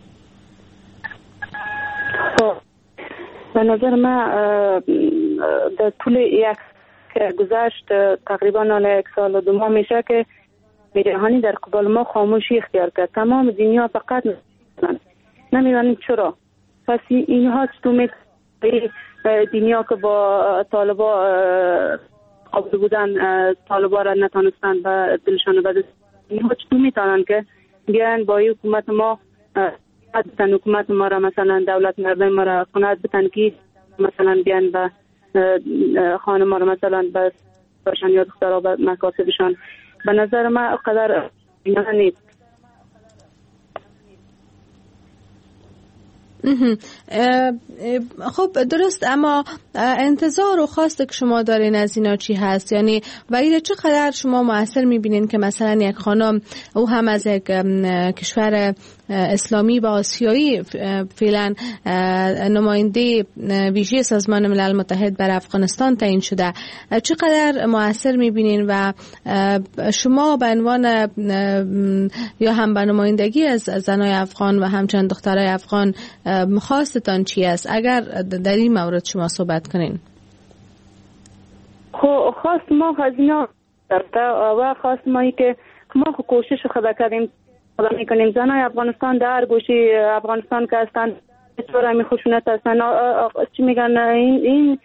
به نظر من در طول یک گذشت تقریبا یک سال و 2 ماه میشه که جهانی در قبال ما خاموشی اختیار کرد. تمام دنیا فقط نمیدونیم چرا. پس اینها چطور دنیا که با طالبا قابل بودن طالبا را نتانستن و دلشان بدست، اینها چطور میتونن که بیان با حکومت ما حکومت ما را مثلا دولت مردم ما را قناعت بتن که مثلا بیان و خانم ما را مثلا بس باشن یا دخترها به مکاسبشان. به نظر من قدر اینا نیست. خب درست، اما انتظار و خواست که شما دارین از اینا چی هست؟ یعنی و اینا چقدر شما مؤثر میبینین که مثلا یک خانم او هم از یک کشور اسلامی و آسیایی فعلا نماینده ویژه سازمان ملل متحد بر افغانستان تعیین شده، چقدر مؤثر میبینین و شما به عنوان یا هم به نمایندگی از زنای افغان و همچنین دخترای افغان خواستتان چی است؟ اگر در این مورد شما صحبت کنین. خواست ما هزینه و خواست ما که ما کوشش خدا کردیم خدا میکنیم زنای افغانستان در گوشی افغانستان که هستن چطور همی خشونت هستن چی میگن این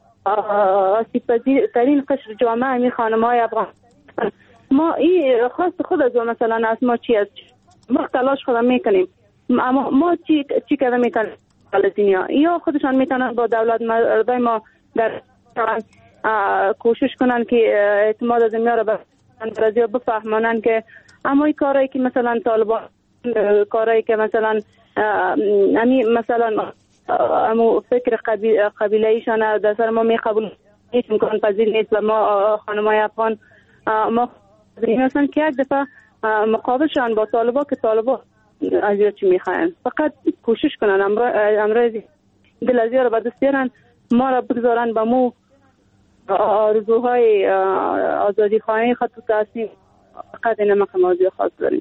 آسیب ترین قشر جامعه همی خانم های افغانستان. ما این خواست خود از مثلا از ما چی است؟ ما تلاش خدا میکنیم، اما ما چی کده میکنیم دنیا یا خودشان میتونن با دولت مردای ما در کوشش کنن که اعتماد از دنیا را به بفهمانن که اما این کارهایی که مثلا طالبان کارهایی که مثلا مثلا امو فکر قبیله‌ایشان در سر ما میقبول هیچ امکان پذیر نیست و ما خانمای افغان ما هستن که یک دفعه مقابلشان با طالبا که طالبا از چی میخواین فقط کوشش کنن امروز دل از یار به دست بیارن ما را بگذارن به مو آرزوهای آزادی خواهی خود تو تصمیم فقط این موضوع خاص داریم.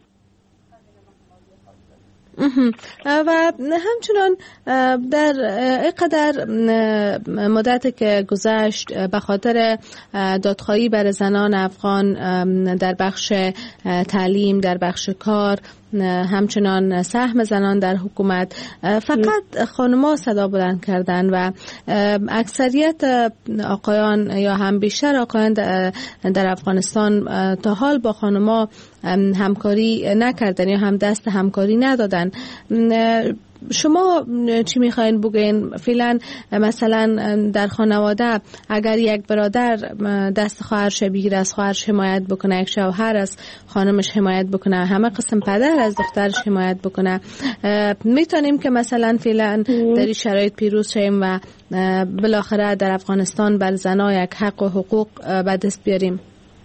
و همچنان در اینقدر مدت که گذشت به خاطر دادخواهی بر زنان افغان در بخش تعلیم، در بخش کار، همچنان سهم زنان در حکومت، فقط خانم‌ها صدا بلند کردند و اکثریت آقایان یا هم بیشتر آقایان در افغانستان تا حال با خانم‌ها همکاری نکردن یا هم دست همکاری ندادن. شما چی میخواین بگین؟ فعلا مثلا در خانواده اگر یک برادر دست خواهرش بگیره، از خواهرش حمایت بکنه، یک شوهر از خانمش حمایت بکنه، همه قسم پدر از دخترش حمایت بکنه، میتونیم که مثلا فعلا در این شرایط پیروز شیم و بالاخره در افغانستان بر زنها یک حق و حقوق به دست بیاریم؟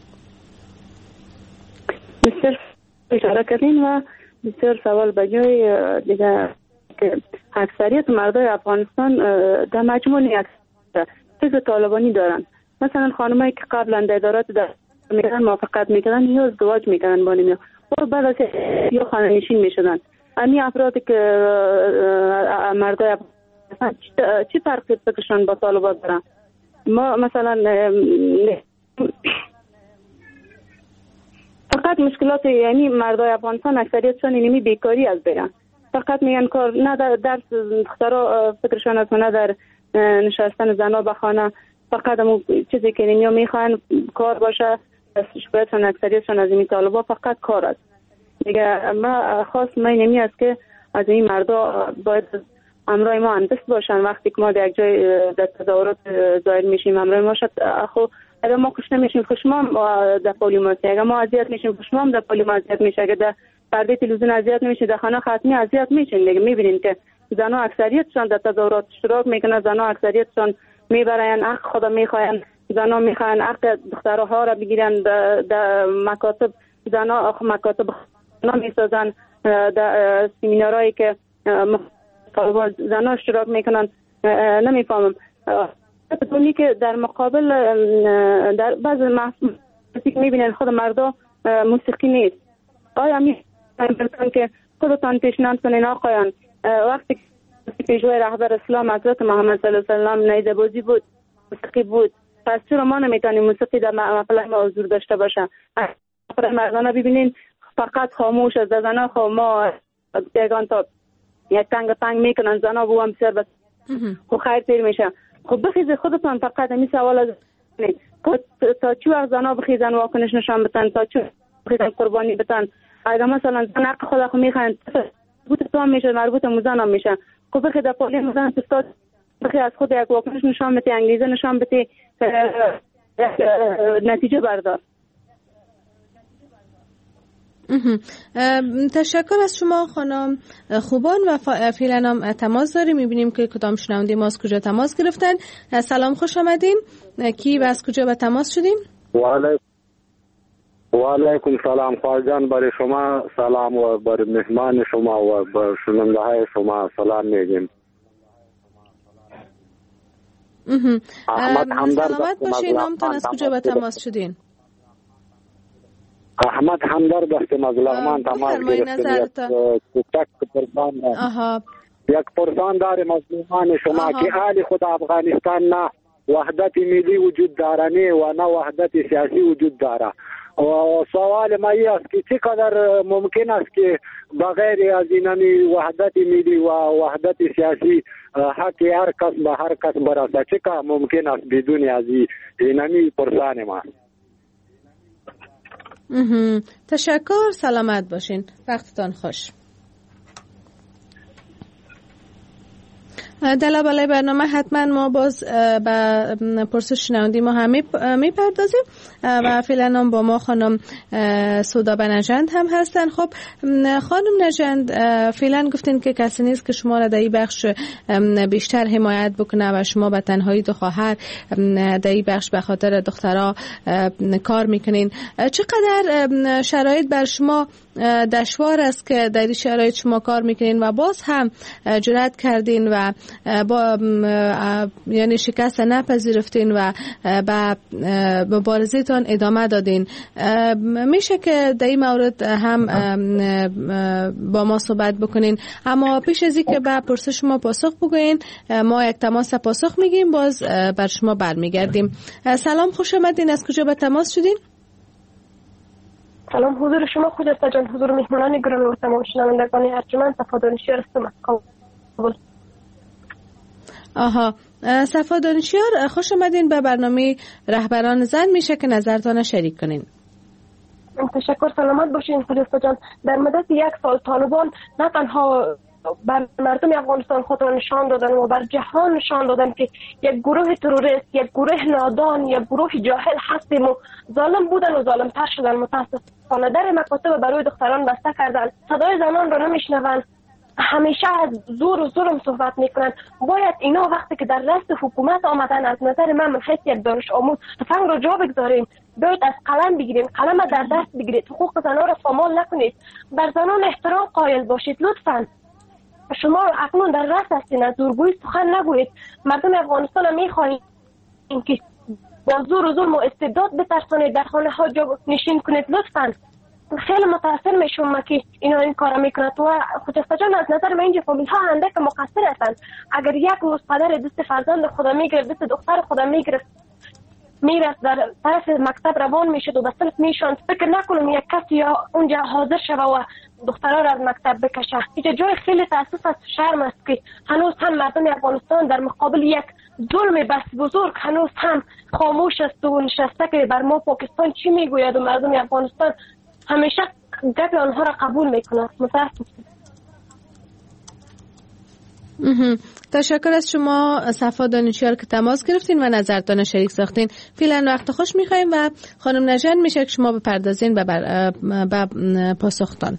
بسیار اشاره کردین و بسیار سوال بجای دیگه که اکثریت مردای افغانستان در مجموع فکر طالبانی دارن. مثلا خانمایی که قبلا در ادارات میکردن موافقت میکردن یا ازدواج میکردن با نمیان و بعد از یا خانه نشین میشدن. امی افرادی که مردای افغانستان چی فرقی فکرشان با طالبان دارن؟ ما مثلا فقط مشکلات یعنی مردای افغانستان اکثریتشان اینمی بیکاری از بیان. فقط میگن کار نه در درس دخترها فکرشان است، نه در نشستن زنها به خانه. فقط همون چیزی که نمیا میخوان کار باشه. شکایتشان اکثریتشان از این طالبا فقط کار است. دیگه ما خاص ما نمی است که از این مردا باید امرای ما اندست باشن. وقتی که ما در یک جای در تظاهرات ظاهر میشیم امرای ما شد خو اگر ما کش نمیشیم خوشما در پولیماسی، اگر ما اذیت میشیم خوشما هم در پولیماسی اذیت میشه، اگر در پرده تلویزیون اذیت میشه در خانه خاتمی اذیت میشین. دیگه میبینین که زنها اکثریتشان در تظاهرات اشتراک میکنن، زنها اکثریتشان میبرن حق خدا میخواین، زنها میخواین حق دخترها را بگیرن در مکاتب، زنها مکاتب میسازن در سمینارهایی که زنها اشتراک میکنن. نمیفهمم بدونی که در مقابل در بعض محفوظ میبینن خود مردا موسیقی نیست. آیا میبینن که خودتان پیشنهاد کنین آقایان وقتی پیشوای رهبر اسلام حضرت محمد صلی الله علیه و سلم نیزه بازی بود، موسیقی بود، پس چرا ما نمیتونیم موسیقی در محفل ما حضور داشته باشه؟ مردانه ببینین فقط خاموش از زنها خاموش دیگان تا یک تنگ میکنن زنها بو هم بسیار بس خو خیر پیر میشه. خب بخیز خودتان فقط همین سوال از تا چی وقت زنها بخیزن واکنش نشان بتن، تا چی بخیزن قربانی بتن. اگر مثلا زن حق خدا خو میخواین مربوط تو هم میشه، مربوط موزن هم میشه. خب بخید در پالی موزن تستاد بخید از خود یک واکنش نشان بتی، انگیزه نشان بتی، نتیجه بردار. تشکر از شما خانم خوبان و فعلا هم تماس داریم. میبینیم که کدام شنونده ما از کجا تماس گرفتن. سلام، خوش آمدین. کی و از کجا به تماس شدیم؟ و علیکم سلام خواجان، برای شما سلام و بر مهمان شما و بر شنونده های شما سلام میگیم. سلامت باشین. نامتان از کجا به تماس شدین؟ احمد همدرد هستیم از لغمان تماس گرفتیم. یک پرسان داریم از مهمان شما که حال خود افغانستان نه وحدت ملی وجود داره و نه وحدت سیاسی وجود داره. و سوال ما است که چقدر ممکن است که بغیر از اینمی وحدت ملی و وحدت سیاسی حق هر کس به هر کس برسه، چقدر ممکن است بدون از اینمی پرسان ما. تشکر، سلامت باشین، وقتتان خوش. در لابلای برنامه حتما ما باز به پرسش شنوندی ما هم میپردازیم و فعلا هم با ما خانم سودا نژند هم هستن. خب خانم نژند، فعلا گفتین که کسی نیست که شما را در این بخش بیشتر حمایت بکنه و شما به تنهایی دو خواهر در این بخش به خاطر دخترها کار میکنین. چقدر شرایط بر شما دشوار است که در این شرایط شما کار میکنین و باز هم جرأت کردین و با یعنی شکست نپذیرفتین و به مبارزه‌تان ادامه دادین؟ میشه که در این مورد هم با ما صحبت بکنین، اما پیش از اینکه به پرسش ما پاسخ بگوین ما یک تماس پاسخ میگیم، باز بر شما برمیگردیم. سلام، خوش آمدین. از کجا به تماس شدین؟ سلام، حضور شما خجسته جان، حضور مهمانان گرامی و تمام شنوندگان ارجمند، صفا دانشیار هستم. آها، صفا دانشیار، خوش آمدین به برنامه رهبران زن. میشه که نظرتان شریک کنین؟ تشکر، سلامت باشین خجسته جان. در مدت 1 سال طالبان نه تنها بر مردم افغانستان خود را نشان دادن و بر جهان نشان دادن که یک گروه تروریست، یک گروه نادان، یک گروه جاهل هستیم و ظالم بودن و ظالم‌تر شدن. متاسفانه در مکاتب برای دختران بسته کردن، صدای زنان را نمیشنوند، همیشه از زور و ظلم صحبت میکنن. باید اینا وقتی که در رأس حکومت آمدن، از نظر من حیث یک دانش آموز تفنگ را جا بگذاریم، باید از قلم بگیریم، قلم در دست بگیرید، حقوق زنان را پامال نکنید، بر زنان احترام قائل باشید. لطفاً شما اکنون در رأس هستین، از زورگویی سخن نگویید. مردم افغانستان هم میخواهید که با زور و ظلم و استبداد بترسانید، در خانه ها جا نشین کنید. لطفاً خیلی متاسف میشم که اینا این کارا میکنند و خجسته جان از نظر من اینجا فامیل ها اندک مقصر هستند. اگر یک روز پدر دست فرزند خدا میگرفت، دست دختر خدا میگرفت، میرفت در طرف مکتب روان میشد و به صرف میشوند، فکر نکنم یک کسی یا اونجا حاضر شوه و دخترها را از مکتب بکشه. اینجا جای خیلی تاسف است، شرم است که هنوز هم مردم افغانستان در مقابل یک ظلم بس بزرگ هنوز هم خاموش است و نشسته که بر ما پاکستان چی میگوید و مردم افغانستان همیشه گپ آنها را قبول میکنند. متاسفم. تشکر از شما صفا دانشیار که تماس گرفتین و نظرتان شریک ساختین. فعلا وقت خوش میخوایم و خانم نژند میشه که شما بپردازین به پاسختان.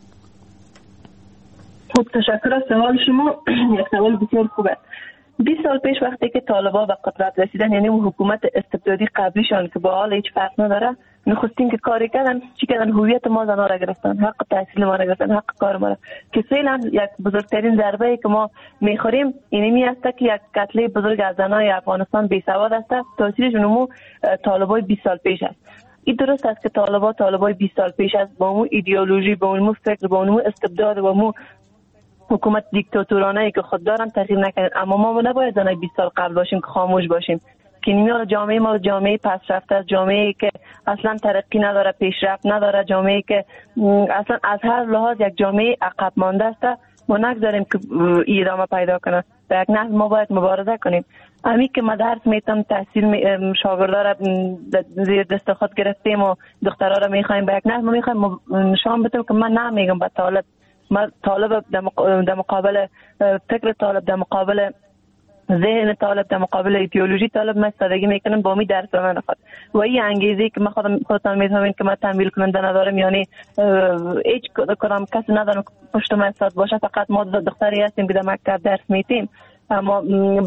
خب تشکر از سوال شما. یک سوال بسیار خوبه. 20 سال پیش وقتی که طالبان به قدرت رسیدن، یعنی اون حکومت استبدادی قبلیشان که با حال هیچ فرق نداره، نخستین که کاری کردن چی کردن؟ هویت ما زنا را گرفتن، حق تحصیل ما را گرفتن، حق کار ما را، که فعلا یک بزرگترین ضربه ای که ما میخوریم اینمی است که یک قتل بزرگ از زنای افغانستان بی سواد است. تاثیرش نمو طالبای 20 سال پیش است. این درست است که طالبای 20 سال پیش است با اون ایدئولوژی، با اون فکر، با اون استبداد، با اون حکومت دیکتاتورانه ای که خود دارن تغییر نکنن. اما ما نباید زنای 20 سال قبل باشیم که خاموش باشیم. که نیمه جامعه ما جامعه پسرفته است، جامعه ای که اصلا ترقی نداره، پیشرفت نداره، جامعه ای که اصلا از هر لحاظ یک جامعه عقب مانده است. ما نگذاریم که ادامه پیدا کنه. به یک نحو ما باید مبارزه کنیم. امی که ما درس میتم، تحصیل شاگردا را زیر دست خود گرفتیم و دخترها را میخوایم، به یک نحو ما میخوایم نشان بدیم که من نمیگم به طالب، ما طالب در مقابل فکر طالب، در مقابل ذهن طالب، در مقابل ایدئولوژی طالب ما استادگی میکنم، با می درس به من نخواد. و این انگیزی که من خودم میفهمم که من تمویل کننده ندارم، یعنی هیچ کدام کسی ندارم پشت ما استاد باشه، فقط ما دختری هستیم که در مکتب درس میتیم. اما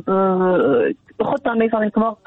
خودتان میفهمید که ما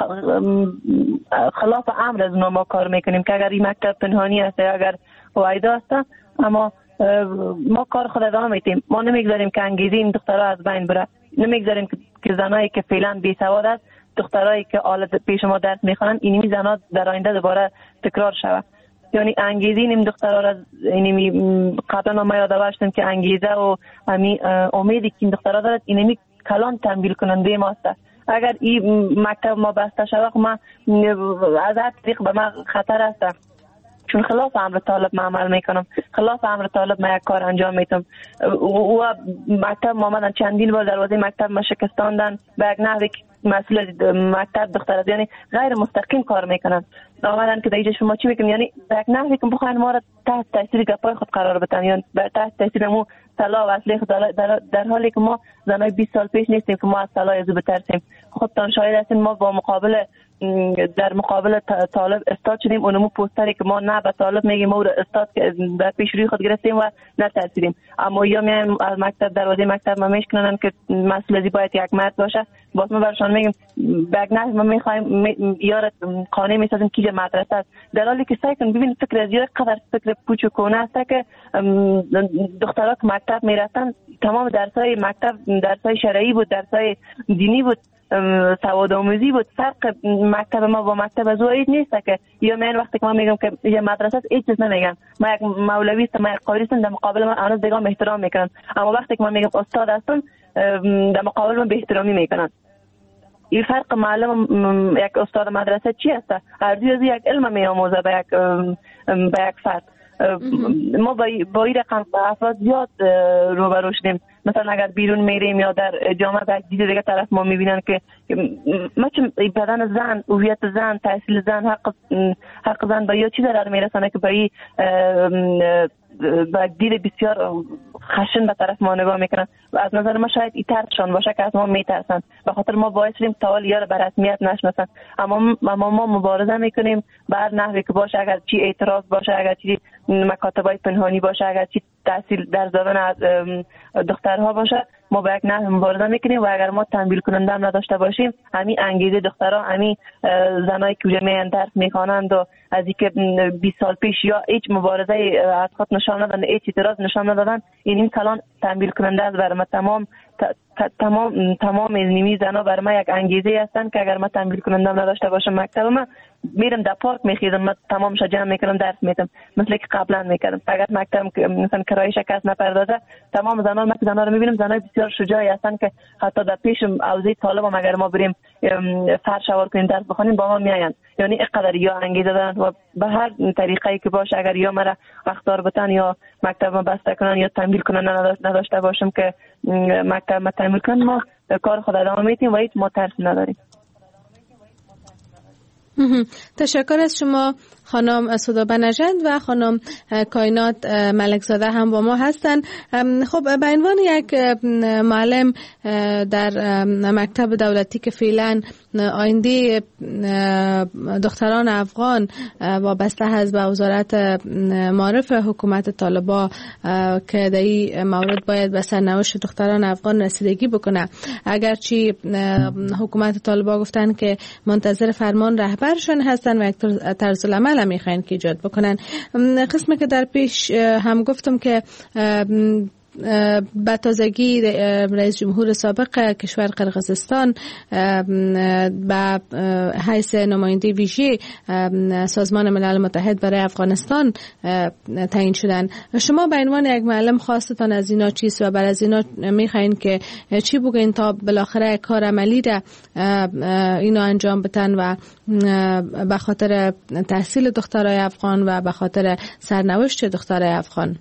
خلاف امر از ما کار میکنیم که اگر این مکتب پنهانی است، اگر وایدا است، اما ما کار خود ادامه میتیم. ما نمیگذاریم که انگیزه این دخترها از بین بره، نمیگذاریم که زنایی که فعلا بی سواد است، دخترایی که حالا پیش ما درس میخوانند، اینمی زنا در آینده دوباره تکرار شود. یعنی انگیزه این دخترها را اینمی قبلا ما یادآوردیم که انگیزه و امیدی که این دخترها دارد اینمی کلان تمویل کننده ماست. اگر این مکتب ما بسته شود، ما از هر طریق به ما خطر است، چون خلاف امر طالب ما عمل میکنم، خلاف امر طالب ما یک کار انجام میتم. و مکتب ما آمدن چندین بار دروازه مکتب ما شکستاندن، به یک نحوی مسئول مکتب دختر، یعنی غیر مستقیم کار میکنن. آمدن که دیگه شما چی میکنیم، یعنی به یک نحوی که بخواین ما را تحت تاثیر گپای خود قرار بدن، یعنی تحت تاثیر مو طلا و اسلحه در حالی که ما زنای 20 سال پیش نیستیم که ما از طلا از بترسیم. خودتان شاهد هستین ما با در مقابل طالب استاد شدیم. اونمو پوستری که ما نه به طالب میگیم ما استاد که در پیش روی خود گرفتیم و نترسیدیم. اما یا میایم از مکتب دروازه مکتب ما میشکنن که مسئله باید یک مرد باشه، باز ما برشان میگیم بگ نه ما میخوایم یار خانه میسازیم که مدرسه است، در حالی که سعی کن ببین فکر از یه قدر فکر پوچ و کونه است که دخترها که مکتب میرفتن تمام درسای مکتب درسای شرعی بود، درسای دینی بود، سواد آموزی بود. فرق مکتب ما با مکتب از هیچ نیست که یا من وقتی که ما میگم که یه مدرسه است هیچ چیز نمیگن. ما یک مولوی است، ما یک قاری هستم، در مقابل ما هنوز دیگه احترام میکنن، اما وقتی که ما میگم استاد هستم در مقابل ما به احترامی میکنن. این فرق معلم یک استاد مدرسه چی است؟ هر دوی از یک علم میآموزه به یک فرد. ما با این رقم افراد زیاد روبرو شدیم. مثلا اگر بیرون میریم یا در جامعه به دیگه طرف ما میبینن که مثلا بدن زن، هویت زن، تحصیل زن، حق زن به یا چیز ضرر میرسانه که به با دید بسیار خشن به طرف ما نگاه میکنن و از نظر ما شاید این ترسشان باشه که از ما میترسن، به خاطر ما باعث شدیم تا یا به رسمیت نشناسن. اما ما مبارزه میکنیم به هر نحوی که باشه، اگر چی اعتراض باشه، اگر چی مکاتبای پنهانی باشه، اگر چی تحصیل در زبان از دخترها باشه، ما با یک نحو مبارزه میکنیم و اگر ما تنبیه کننده هم نداشته باشیم همین انگیزه دخترها، همین زنایی که میان درس میخوانند و از اینکه 20 سال پیش یا هیچ مبارزه از خود نشان ندادن، هیچ اعتراض نشان ندادن، این کلان تنبیه کننده است برای ما. تمام نیمی زنا برای ما یک انگیزه هستند که اگر ما تنبیه کننده نداشته باشم مکتب ما میرم در پارک میخیزم، ما تمامش جمع میکنم درس میدم مثل که قبلا میکردم. اگر مکتب مثلا کرایه شکست نپردازه تمام زنا رو میبینم، زنای بسیار شجاعی هستند که حتی در پیش اوضاع طالب هم اگر ما بریم فرش سوار کنیم درس بخونیم با ما میاین. یعنی اینقدر یا انگیزه دارن و به هر طریقی که باشه اگر یا مرا اخطار بتن یا مکتب ما بسته کنن یا تنبیه کنن نداشته باشم که مکتب ما تنبیه کنن، ما کار خود ادامه میدیم و هیچ ما ترس نداریم. تشکر از شما خانم سودا بنژند و خانم کائنات ملکزاده هم با ما هستند. خب به عنوان یک معلم در مکتب دولتی که فعلا آینده دختران افغان وابسته است به وزارت معارف حکومت طالبان که در این مورد باید به سرنوشت دختران افغان رسیدگی بکنه، اگرچه حکومت طالبان گفتن که منتظر فرمان رهبرشان هستن و یک طرز العمل هم میخواین که ایجاد بکنن. قسمی که در پیش هم گفتم که به تازگی رئیس جمهور سابق کشور قرقیزستان به حیث نماینده ویژه سازمان ملل متحد برای افغانستان تعیین شدن. شما به عنوان یک معلم خواستتان از اینا چیست و برای از اینا میخواین که چی بگین تا بالاخره کار عملی را اینا انجام بدن و به خاطر تحصیل دخترای افغان و به خاطر سرنوشت دخترای افغان؟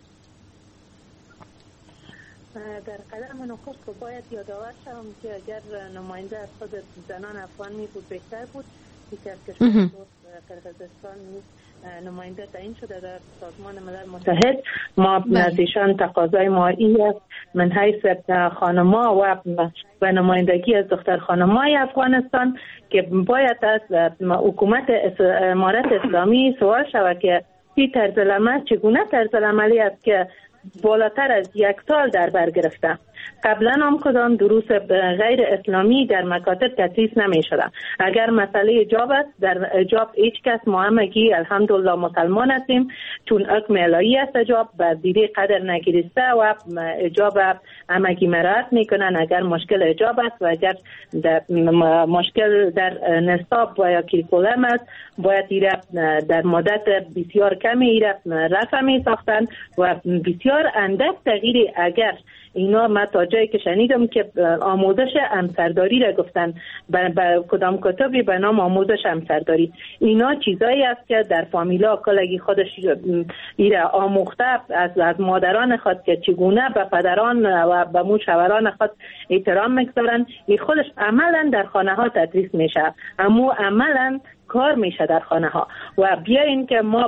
در قدم نخست باید یادآور شوم که اگر نماینده از خود زنان افغان می بود بهتر بود. یکی از کشورهای قرقیزستان نماینده تعیین شده در سازمان ملل متحد. ما نزدیشان تقاضای ما این است من حیث خانما و نمایندگی از دختر خانمای افغانستان که باید از حکومت امارت اسلامی سوال شود که این طرز العمل چگونه طرز العملی است که بالاتر از 1 سال در بر گرفته. قبلا هم کدام دروس غیر اسلامی در مکاتب تدریس نمی شده. اگر مسئله حجاب است، در حجاب هیچ کس ما همگی الحمدلله مسلمان هستیم، چون حکم الهی است حجاب به دیده قدر نگیرسته و حجاب همگی مراعات میکنن. اگر مشکل حجاب است و اگر مشکل در نصاب و یا کریکولم است باید ایره در مدت بسیار کمی ایره رفع می ساختن و بسیار اندک تغییر. اگر اینا ما تا جایی که شنیدم که آموزش همسرداری را گفتن به کدام کتابی به نام آموزش همسرداری، اینا چیزایی است که در فامیلا کلگی خودش ایره آموخته از مادران خود که چگونه به پدران و به موشوران خود احترام میگذارن، این خودش عملا در خانه ها تدریس میشه، اما عملا کار میشه در خانه ها و بیاین که ما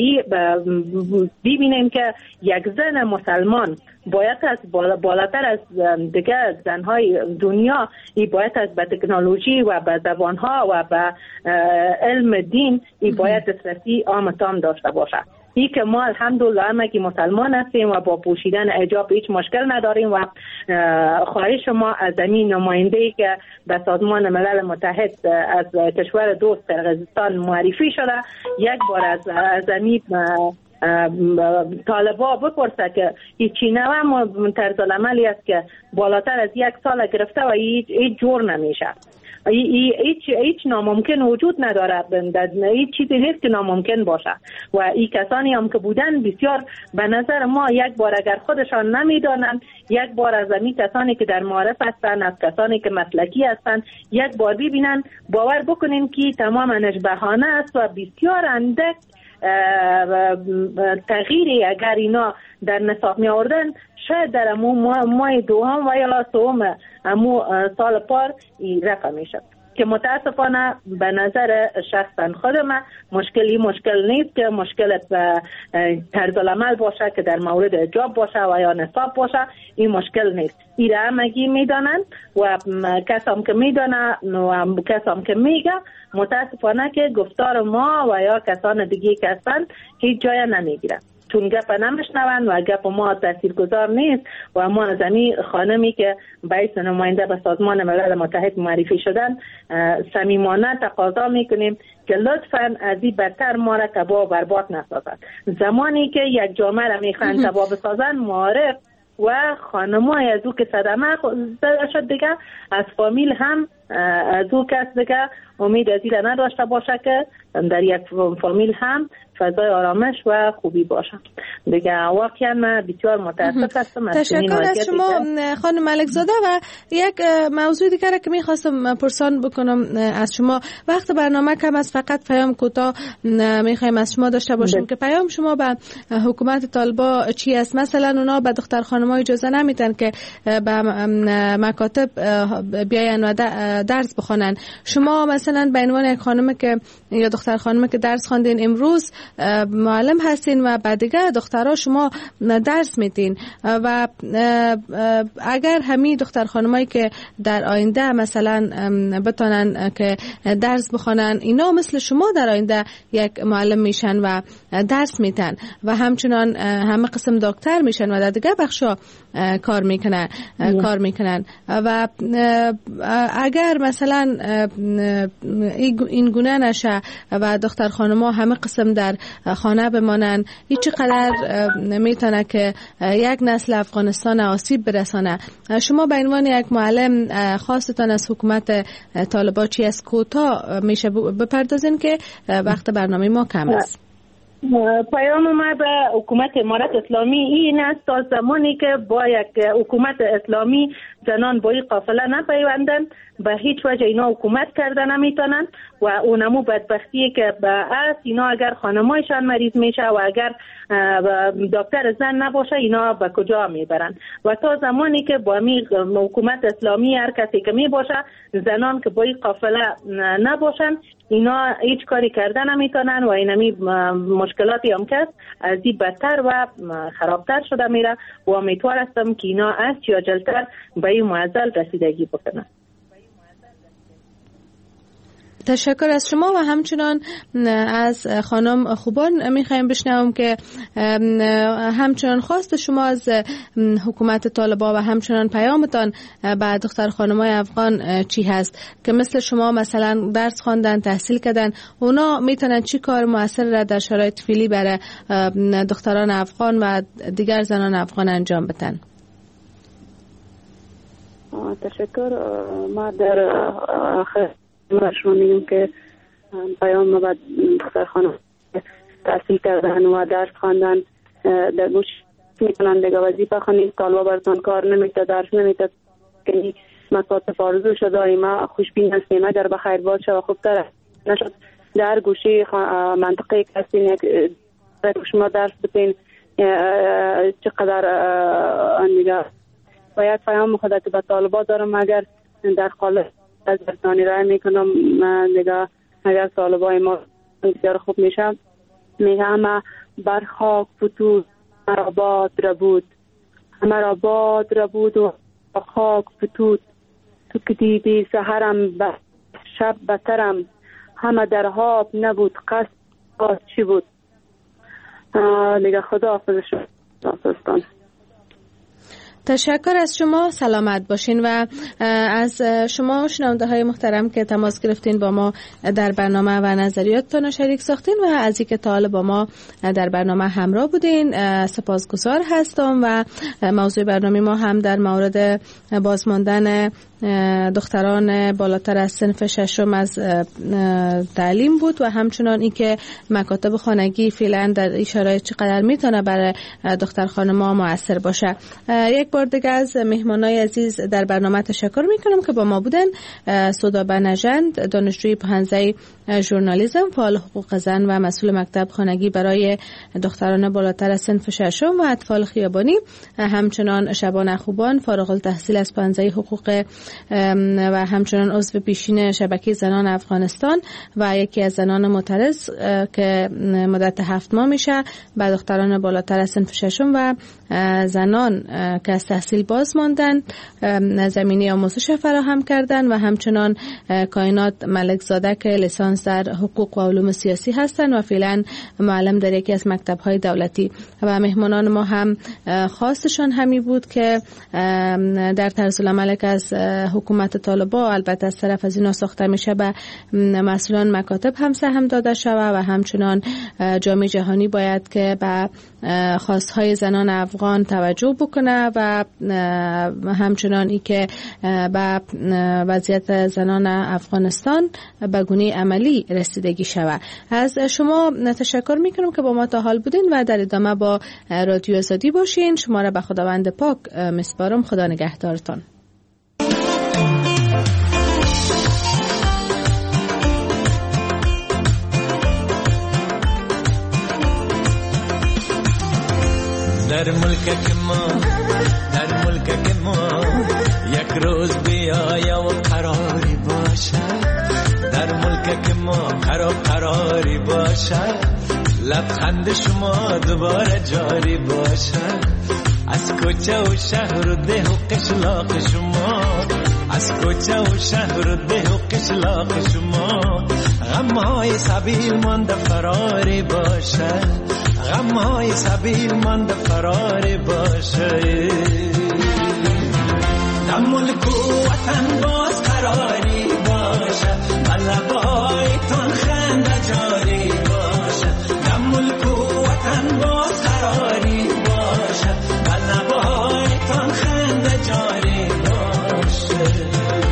ببینیم که یک زن مسلمان باید از بالاتر از دیگه زنهای دنیا باید از به تکنولوژی و به زبانها و به علم دین باید دسترسی عام تام داشته باشه. این که ما الحمدلله همه که مسلمان هستیم و با پوشیدن حجاب هیچ مشکل نداریم و خواهش ما از این نماینده‌ای که به سازمان ملل متحد از کشور دوست قرقیزستان معرفی شده یک بار از این طالبا بپرسه که هیچی نوه طرز العملی است که بالاتر از 1 سال گرفته و هیچ جور نمیشه. هیچ ناممکن وجود نداره، هیچ چیزی نیست که ناممکن باشه و این کسانی هم که بودن بسیار به نظر ما یک بار اگر خودشان نمیدانند، یک بار از این کسانی که در معارف هستند، از کسانی که مسلکی هستند یک بار ببینن، باور بکنین که تمامش بهانه است و بسیار اندک تغییری اگر اینا در نصاب می آوردن شاید در ماه دوم و یا سوم سال پار رفع می شد که متاسفانه به نظر شخصا خودم مشکل نیست که مشکل طرز العمل باشه که در مورد حجاب باشه و یا نصاب باشه. این مشکل نیست، این را همگی میدانند و کسام که میدانه و کسام که میگه متاسفانه که گفتار ما و یا کسان دیگه که هستند هیچ جای نمیگیره، چون گپ نمیشنون و گپ ما تاثیرگذار نیست و ما از این خانمی که باعث نماینده به سازمان ملل متحد معرفی شدن صمیمانه تقاضا میکنیم که لطفاً از این بدتر ما را تباه و برباد نسازد. زمانی که یک جامعه را میخوان تباه بسازن، معارف و خانمای از او که صدمه زده شد دیگه از فامیل هم از او کس دیگه امید از این نداشته باشه که در یک فامیل هم فضای آرامش و خوبی باشه دیگه. واقعا من بسیار متاسف هستم. تشکر از شما خانم ملک زاده. و یک موضوع دیگر که میخواستم پرسان بکنم از شما، وقت برنامه کم است، فقط پیام کوتاه میخوایم از شما داشته باشیم که پیام شما به حکومت طالبا چی است؟ مثلا اونا به دختر خانم‌ها اجازه نمیدن که به مکاتب بیاین و درس بخونن. شما مثلا به عنوان یک خانم که یا دختر خانم که درس خواندین، امروز معلم هستین و بعد دیگه دخترها شما درس میدین و اگر همین دختر خانمایی که در آینده مثلا بتونن که درس بخونن، اینا مثل شما در آینده یک معلم میشن و درس میدن و همچنان همه قسم دکتر میشن و در دیگه بخشا کار میکنن و اگر مثلا این گونه نشه و دختر خانم‌ها همه قسم در خانه بمانن، هیچ قدر میتونه که یک نسل افغانستان آسیب برسانه. شما به عنوان یک معلم خواستتان از حکومت طالبان چی است؟ کوتاه میشه بپردازین که وقت برنامه ما کم است. پیام ما به حکومت امارت اسلامی این است تا زمانی که با یک حکومت اسلامی زنان با این قافله نپیوندن به هیچ وجه اینا حکومت کردن نمیتونن و اونمو بدبختیه که به است اینا اگر خانمایشان مریض میشه و اگر دکتر زن نباشه اینا به کجا میبرن و تا زمانی که با حکومت اسلامی هر کسی که میباشه زنان که با این قافله نباشن اینا هیچ کاری کردن نمیتونن و اینمی مشکلاتی هم که از این بدتر و خرابتر شده میره و امیدوار هستم که اینا از یا جلتر به این معضل رسیدگی بکنن. تشکر از شما و همچنان از خانم خوبان میخوایم بشنوم که همچنان خواست شما از حکومت طالبان و همچنان پیامتان به دختر خانمای افغان چی هست که مثل شما مثلا درس خواندن، تحصیل کردن، اونا میتونن چی کار موثر را در شرایط فعلی برای دختران افغان و دیگر زنان افغان انجام بدن؟ تشکر. ما در آخر شما میگم که پیام ما بعد دختر خانم تحصیل کردن و درس خواندن در گوش میکنن دیگه وظیفه خانه طالبا براتون کار نمیده، درس نمیده که مکاتب آرزو شده. ما خوشبین هستیم اگر به خیر باد شد خوبتر نشد در گوشه منطقه که هستین یک شما درس بتین چقدر نگاه باید پیام خدا که به طالبا دارم اگر در قالب از برسانی رای میکنم دیگه اگر طالبای ما بسیار خوب میشه میگه همه بر خاک فتود مرا باد ربود، همه را باد ربود و خاک فتود. تو که دیدی سحرم شب بترم، همه در خواب نبود قصد چی بود. دیگه خدا حافظ شما. تشکر از شما، سلامت باشین. و از شما شنونده های محترم که تماس گرفتین با ما در برنامه و نظریاتتان رو شریک ساختین و از اینکه تا حالا با ما در برنامه همراه بودین سپاسگزار هستم. و موضوع برنامه ما هم در مورد بازماندن دختران بالاتر از صنف ششم از تعلیم بود و همچنان اینکه مکاتب خانگی فعلا در این شرایط چقدر میتونه برای دختر خانم‌ها مؤثر باشه. یک بار دیگه از مهمانای عزیز در برنامه تشکر میکنم که با ما بودن. سودا بنژند، دانشجوی پهنزه ژورنالیسم، فعال حقوق زن و مسئول مکتب خانگی برای دختران بالاتر از صنف ششم و اطفال خیابانی، همچنان شبانه خوبان، فارغ التحصیل از پهنزه حقوق و همچنان عضو پیشین شبکه زنان افغانستان و یکی از زنان معترض که مدت 7 ماه میشه به دختران بالاتر از صنف ششم و زنان که از تحصیل باز ماندن زمینه آموزش فراهم کردن و همچنان کائنات ملک زاده که لیسانس در حقوق و علوم سیاسی هستند و فعلا معلم در یکی از مکتب‌های دولتی. و مهمانان ما هم خواستشان همی بود که در طرز العمل که از حکومت طالبان البته از طرف از اینا ساخته میشه به مسئولان مکاتب هم سهم داده شود و همچنان جامعه جهانی باید که به خواستهای زنان افغان توجه بکنه و همچنان ای که به وضعیت زنان افغانستان به گونه عملی رسیدگی شود. از شما تشکر میکنم که با ما تا حال بودین و در ادامه با رادیو آزادی باشین. شما را به خداوند پاک میسپارم. خدا نگهدارتان. در ملک ما یک روز بیایا و قراری باشه، در ملک ما قراری باشه، لبخند شما دوباره جاری باشه، از کوچه و شهر و ده و قشلاق شما، از کوچه و شهر و ده و قشلاق شما، غمهای سبیل مانده فراری باشه، غمهای سبیل مانده فراری باشه. در ملک و وطن باز قراری باشه، لبایتان خنده جاری باشه، در ملک و وطن باز قراری باشه، لبایتان خنده جاری باشه.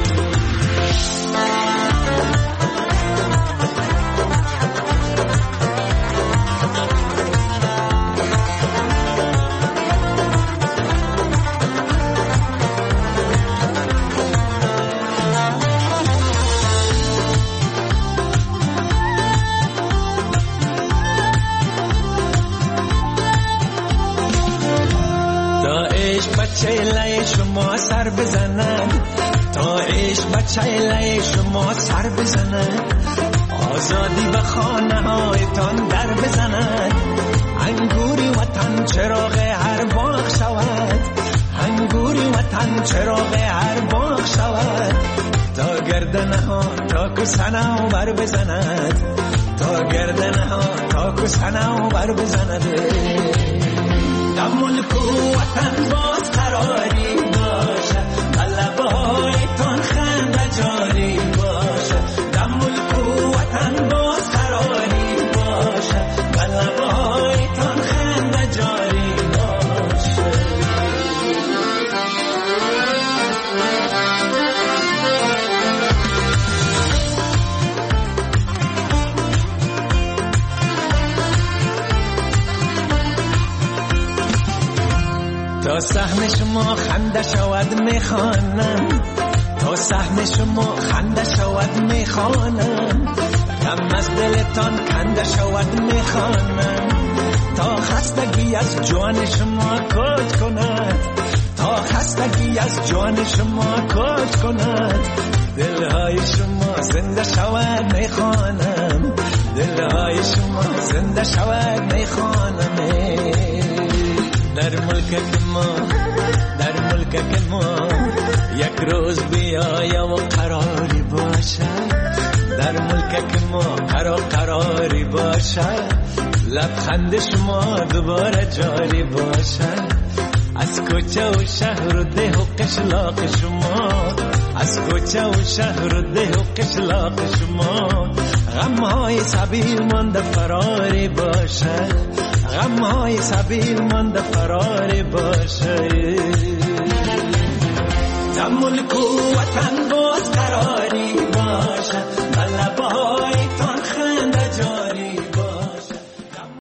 بچه شما سر بزنن، تا عشق بچه شما سر بزنن، آزادی به خانه هایتان در بزنن، انگوری وطن چراغ هر باغ شود، انگوری وطن چراغ هر باغ شود، تا گردنه ها تا کسنه بر بزند، تا گردنه ها تا کسنه بر بزند. در ملک و وطن باز قراری باشه، لبایتان خنده جاری باشه، در ملک و وطن باز قراری باشه، لبایتان خنده جاری باشه. تا سهم شما خنده شود میخوانم، تا سهم شما خنده شود میخوانم، غم از دلتان کنده شود میخوانم، تا خستگی از جان شما کوچ کند، تا خستگی از جان شما کوچ کند، دلهای شما زنده شود میخوانم، دلهای شما زنده شود میخوانم. در ملک ما یک روز بیایم و قراری باشد، در ملک ما قراری باشد، لبخند شما دوباره جاری باشد. از کوچه و شهر و ده و قشلاق شما، از کوچه و شهر و ده و قشلاق شما، غمهای سبیل مانده فراری باشد، غمهای سبیل مانده فراری باشد. در ملک و وطن باز قرار